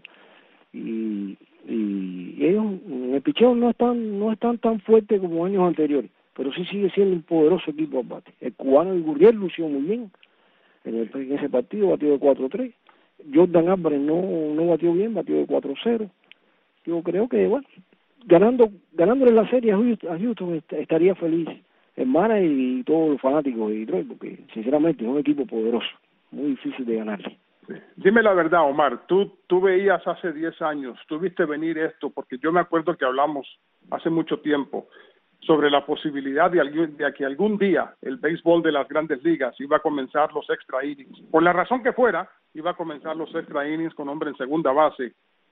Y ellos, el picheo no están tan fuerte como años anteriores, pero sí sigue siendo un poderoso equipo al bate. El cubano de Gurriel lució muy bien en ese partido, batió de 4-3. Jordan Álvarez no batió bien, batió de 4-0. Yo creo que, bueno, ganándole la serie a Houston estaría feliz hermana y todos los fanáticos de Detroit, porque sinceramente es un equipo poderoso, muy difícil de ganarle. Dime la verdad, Omar, tú veías hace 10 años, tú viste venir esto, porque yo me acuerdo que hablamos hace mucho tiempo sobre la posibilidad de que algún día el béisbol de las grandes ligas iba a comenzar los extra innings. Por la razón que fuera, iba a comenzar los extra innings con hombre en segunda base.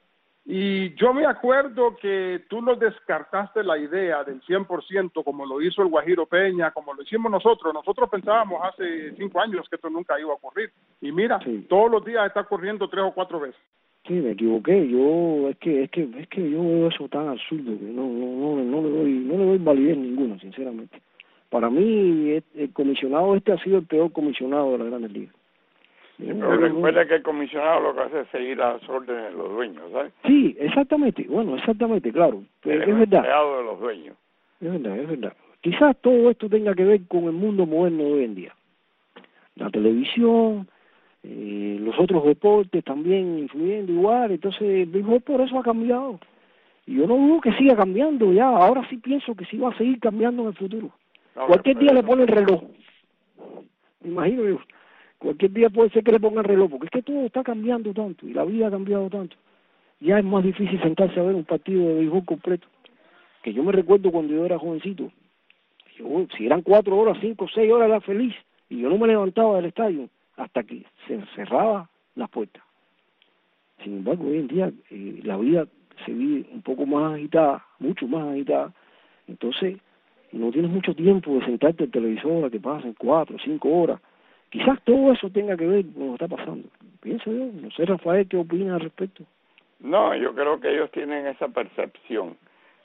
Y yo me acuerdo que tú no descartaste la idea del 100% como lo hizo el Guajiro Peña, como lo hicimos nosotros. Nosotros pensábamos hace 5 años que esto nunca iba a ocurrir. Y mira, todos los días está ocurriendo 3 o 4 veces. Sí, me equivoqué. Yo es que yo veo eso tan absurdo que no le doy validez ninguna, sinceramente. Para mí el comisionado ha sido el peor comisionado de la Grandes Ligas. Pero recuerda que el comisionado lo que hace es seguir las órdenes de los dueños, ¿sabes? Sí, exactamente. Bueno, exactamente, claro. Pero es verdad. De los dueños. Es verdad. Quizás todo esto tenga que ver con el mundo moderno de hoy en día. La televisión, los otros deportes también influyendo igual. Entonces, el béisbol por eso ha cambiado. Y yo no dudo que siga cambiando ya. Ahora sí pienso que sí va a seguir cambiando en el futuro. No, cualquier día le pone el reloj. Me imagino yo. Cualquier día puede ser que le pongan reloj, porque es que todo está cambiando tanto y la vida ha cambiado tanto. Ya es más difícil sentarse a ver un partido de béisbol completo. Que yo me recuerdo cuando yo era jovencito. Si eran 4 horas, 5, 6 horas, era feliz. Y yo no me levantaba del estadio hasta que se cerraba las puertas. Sin embargo, hoy en día la vida se vive un poco más agitada, mucho más agitada. Entonces, no tienes mucho tiempo de sentarte al televisor a que pasen 4 o 5 horas. Quizás todo eso tenga que ver con lo que está pasando. Pienso yo, no sé, Rafael, ¿qué opina al respecto? No, yo creo que ellos tienen esa percepción,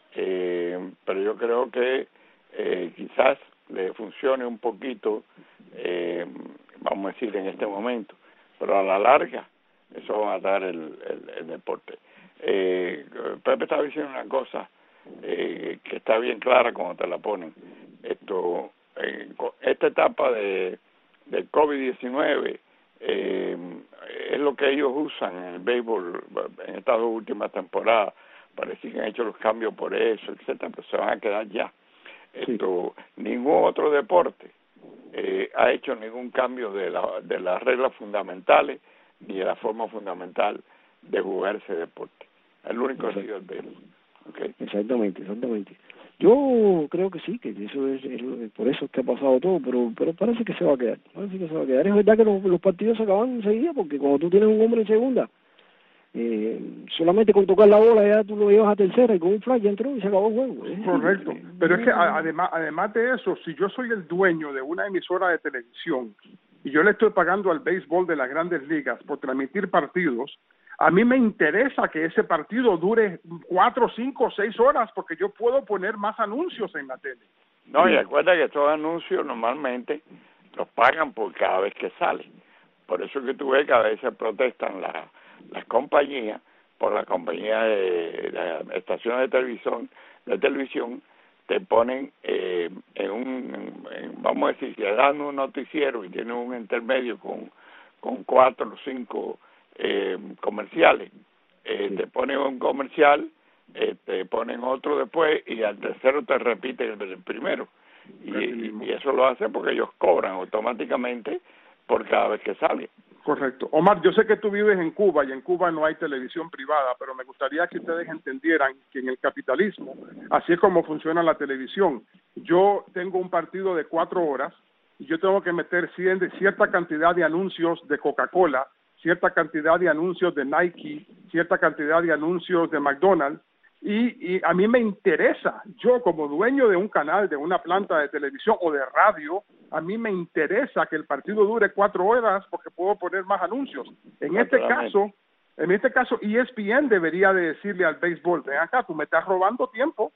pero yo creo que quizás le funcione un poquito, vamos a decir, en este momento, pero a la larga eso va a matar el deporte. Pepe estaba diciendo una cosa que está bien clara cuando te la ponen. Esta etapa del COVID-19 es lo que ellos usan en el béisbol en estas 2 últimas temporadas. Parece que han hecho los cambios por eso, etcétera, pero se van a quedar ya. Ningún otro deporte ha hecho ningún cambio de las reglas fundamentales ni de la forma fundamental de jugar ese deporte. El único ha sido el béisbol. Okay. Exactamente. Yo creo que sí, que eso es por eso es que ha pasado todo, pero parece que se va a quedar. Es verdad que los partidos se acaban enseguida, porque cuando tú tienes un hombre en segunda, solamente con tocar la bola ya tú lo llevas a tercera y con un fly ya entró y se acabó el juego. Correcto, pero es que además de eso, si yo soy el dueño de una emisora de televisión y yo le estoy pagando al béisbol de las grandes ligas por transmitir partidos, a mí me interesa que ese partido dure 4, 5, 6 horas porque yo puedo poner más anuncios en la tele. No, y acuerda que estos anuncios normalmente los pagan por cada vez que salen. Por eso que tú ves que a veces protestan las compañías, por la compañía de las estaciones de televisión, te ponen vamos a decir, que dan un noticiero y tienen un intermedio con 4 o 5 comerciales, te ponen un comercial, te ponen otro después y al tercero te repiten el primero y eso lo hacen porque ellos cobran automáticamente por cada vez que sale. Correcto. Omar, yo sé que tú vives en Cuba y en Cuba no hay televisión privada, pero me gustaría que ustedes entendieran que en el capitalismo, así es como funciona la televisión. Yo tengo un partido de 4 horas y yo tengo que meter cierta cantidad de anuncios de Coca-Cola, cierta cantidad de anuncios de Nike, cierta cantidad de anuncios de McDonald's, y a mí me interesa, yo como dueño de un canal, de una planta de televisión o de radio, a mí me interesa que el partido dure 4 horas porque puedo poner más anuncios. En este caso, ESPN debería de decirle al béisbol, ven acá, tú me estás robando tiempo.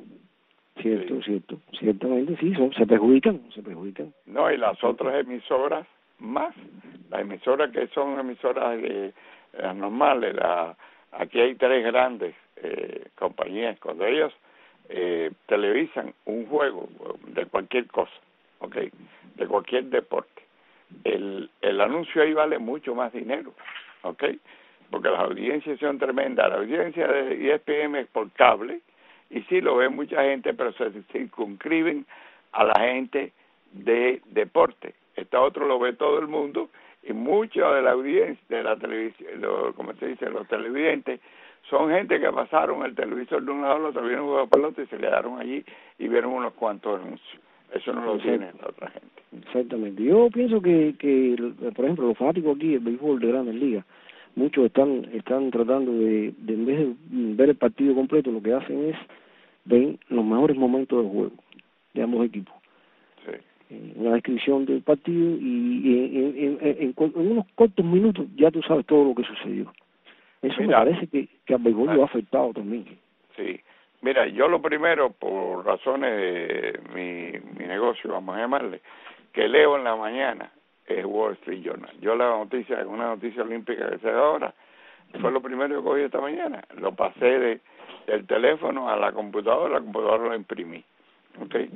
Ciertamente sí, se perjudican. No, y las otras emisoras más, las emisoras que son emisoras normales, aquí hay 3 grandes compañías, cuando ellos televisan un juego de cualquier cosa, okay, de cualquier deporte, el anuncio ahí vale mucho más dinero, okay, porque las audiencias son tremendas. La audiencia de ESPN es por cable y sí lo ve mucha gente, pero se circunscriben a la gente de deporte. Otro lo ve todo el mundo Y mucha de la audiencia de la televisión, como se dice, los televidentes, son gente que pasaron el televisor de un lado al otro, vieron un juego de pelota y se quedaron allí y vieron unos cuantos anuncios. Eso no lo tiene la otra gente. Exactamente. Yo pienso que por ejemplo, los fanáticos aquí del béisbol de Grandes Ligas, muchos están tratando de en vez de ver el partido completo, lo que hacen es ver los mejores momentos del juego de ambos equipos. Sí. Una descripción del partido y en unos cortos minutos ya tú sabes todo lo que sucedió. Eso me parece que al béisbol lo ha afectado también. Sí. Mira, yo lo primero, por razones de mi negocio, vamos a llamarle, que leo en la mañana es Wall Street Journal. Yo una noticia olímpica que se da ahora, fue lo primero que cogí esta mañana. Lo pasé del teléfono a la computadora lo imprimí. Okay.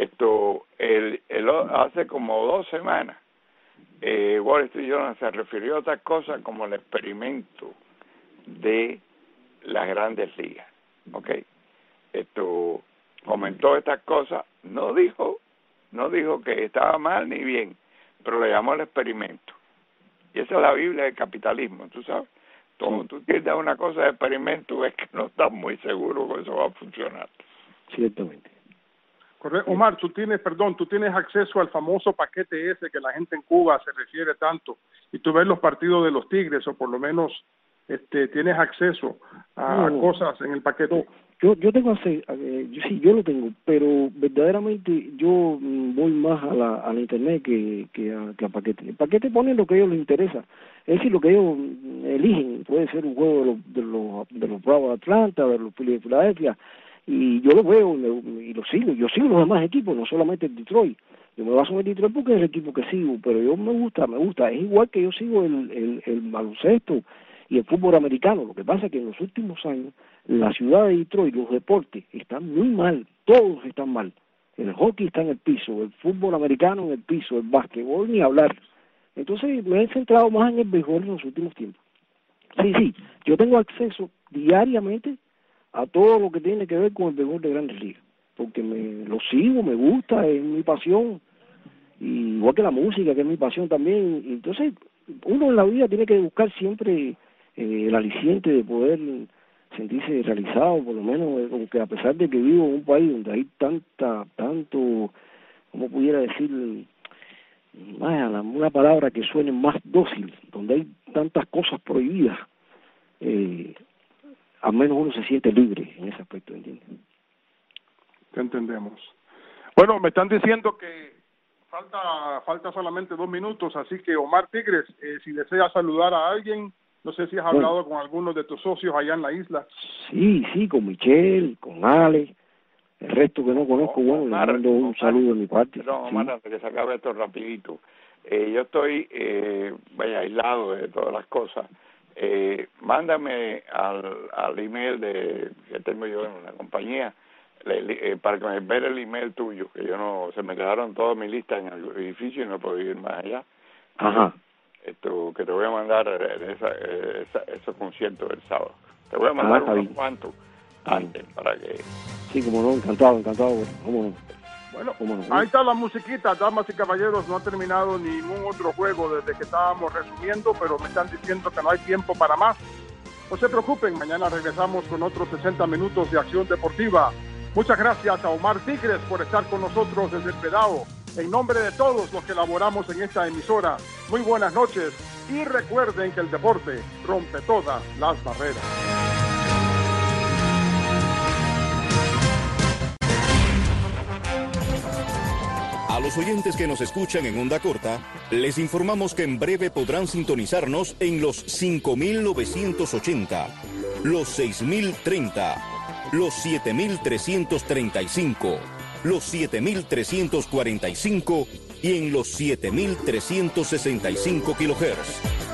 Hace como 2 semanas, Wall Street Journal se refirió a otras cosas como el experimento de las Grandes Ligas. Okay. Comentó estas cosas, no dijo que estaba mal ni bien, pero le llamó el experimento. Y esa es la Biblia del capitalismo, tú sabes. Cuando tú quieres dar una cosa de experimento, es que no estás muy seguro que eso va a funcionar. Ciertamente. Correcto. Omar, tú tienes acceso al famoso paquete ese que la gente en Cuba se refiere tanto, y tú ves los partidos de los Tigres, o por lo menos tienes acceso a cosas en el paquete. Yo tengo acceso, yo lo tengo, pero verdaderamente yo voy más a la internet que a paquete. El paquete pone lo que a ellos les interesa, es decir, lo que ellos eligen. Puede ser un juego de los Bravos de Atlanta, de los Phillies de Filadelfia, y yo lo veo y lo sigo. Yo sigo los demás equipos, no solamente el Detroit. Yo me baso en el Detroit porque es el equipo que sigo, pero yo me gusta. Es igual que yo sigo el baloncesto y el fútbol americano. Lo que pasa es que en los últimos años la ciudad de Detroit, los deportes están muy mal, todos están mal. El hockey está en el piso, el fútbol americano en el piso, el básquetbol ni hablar. Entonces me he centrado más en el béisbol en los últimos tiempos. Sí, yo tengo acceso diariamente a todo lo que tiene que ver con el béisbol de Grandes Ligas, porque lo sigo, me gusta, es mi pasión, y igual que la música, que es mi pasión también. Entonces uno en la vida tiene que buscar siempre el aliciente de poder sentirse realizado, por lo menos, aunque a pesar de que vivo en un país donde hay tanto, ¿cómo pudiera decir? Una palabra que suene más dócil, donde hay tantas cosas prohibidas, al menos uno se siente libre en ese aspecto, ¿entiendes? Te entendemos. Bueno, me están diciendo que falta solamente 2 minutos, así que Omar Tigres, si deseas saludar a alguien, no sé si has hablado con algunos de tus socios allá en la isla. Sí, con Michelle, con Ale, el resto que no conozco, le mando un saludo de mi parte. No, Omar, antes que se acabe esto rapidito. Yo estoy aislado de todas las cosas. Mándame al email que tengo yo en la compañía, para que me ver el email tuyo, que se me quedaron todas mis listas en el edificio y no puedo ir más allá. Ajá. Que te voy a mandar esos conciertos del sábado. Te voy a mandar unos cuantos antes para que... Sí, como no, encantado, cómo no. Bueno, ahí está la musiquita, damas y caballeros. No ha terminado ningún otro juego desde que estábamos resumiendo, pero me están diciendo que no hay tiempo para más. No se preocupen, mañana regresamos con otros 60 minutos de acción deportiva. Muchas gracias a Omar Tigres por estar con nosotros desde el Pedao. En nombre de todos los que laboramos en esta emisora, muy buenas noches y recuerden que el deporte rompe todas las barreras. A los oyentes que nos escuchan en onda corta, les informamos que en breve podrán sintonizarnos en los 5.980, los 6.030, los 7.335, los 7.345 y en los 7.365 kHz.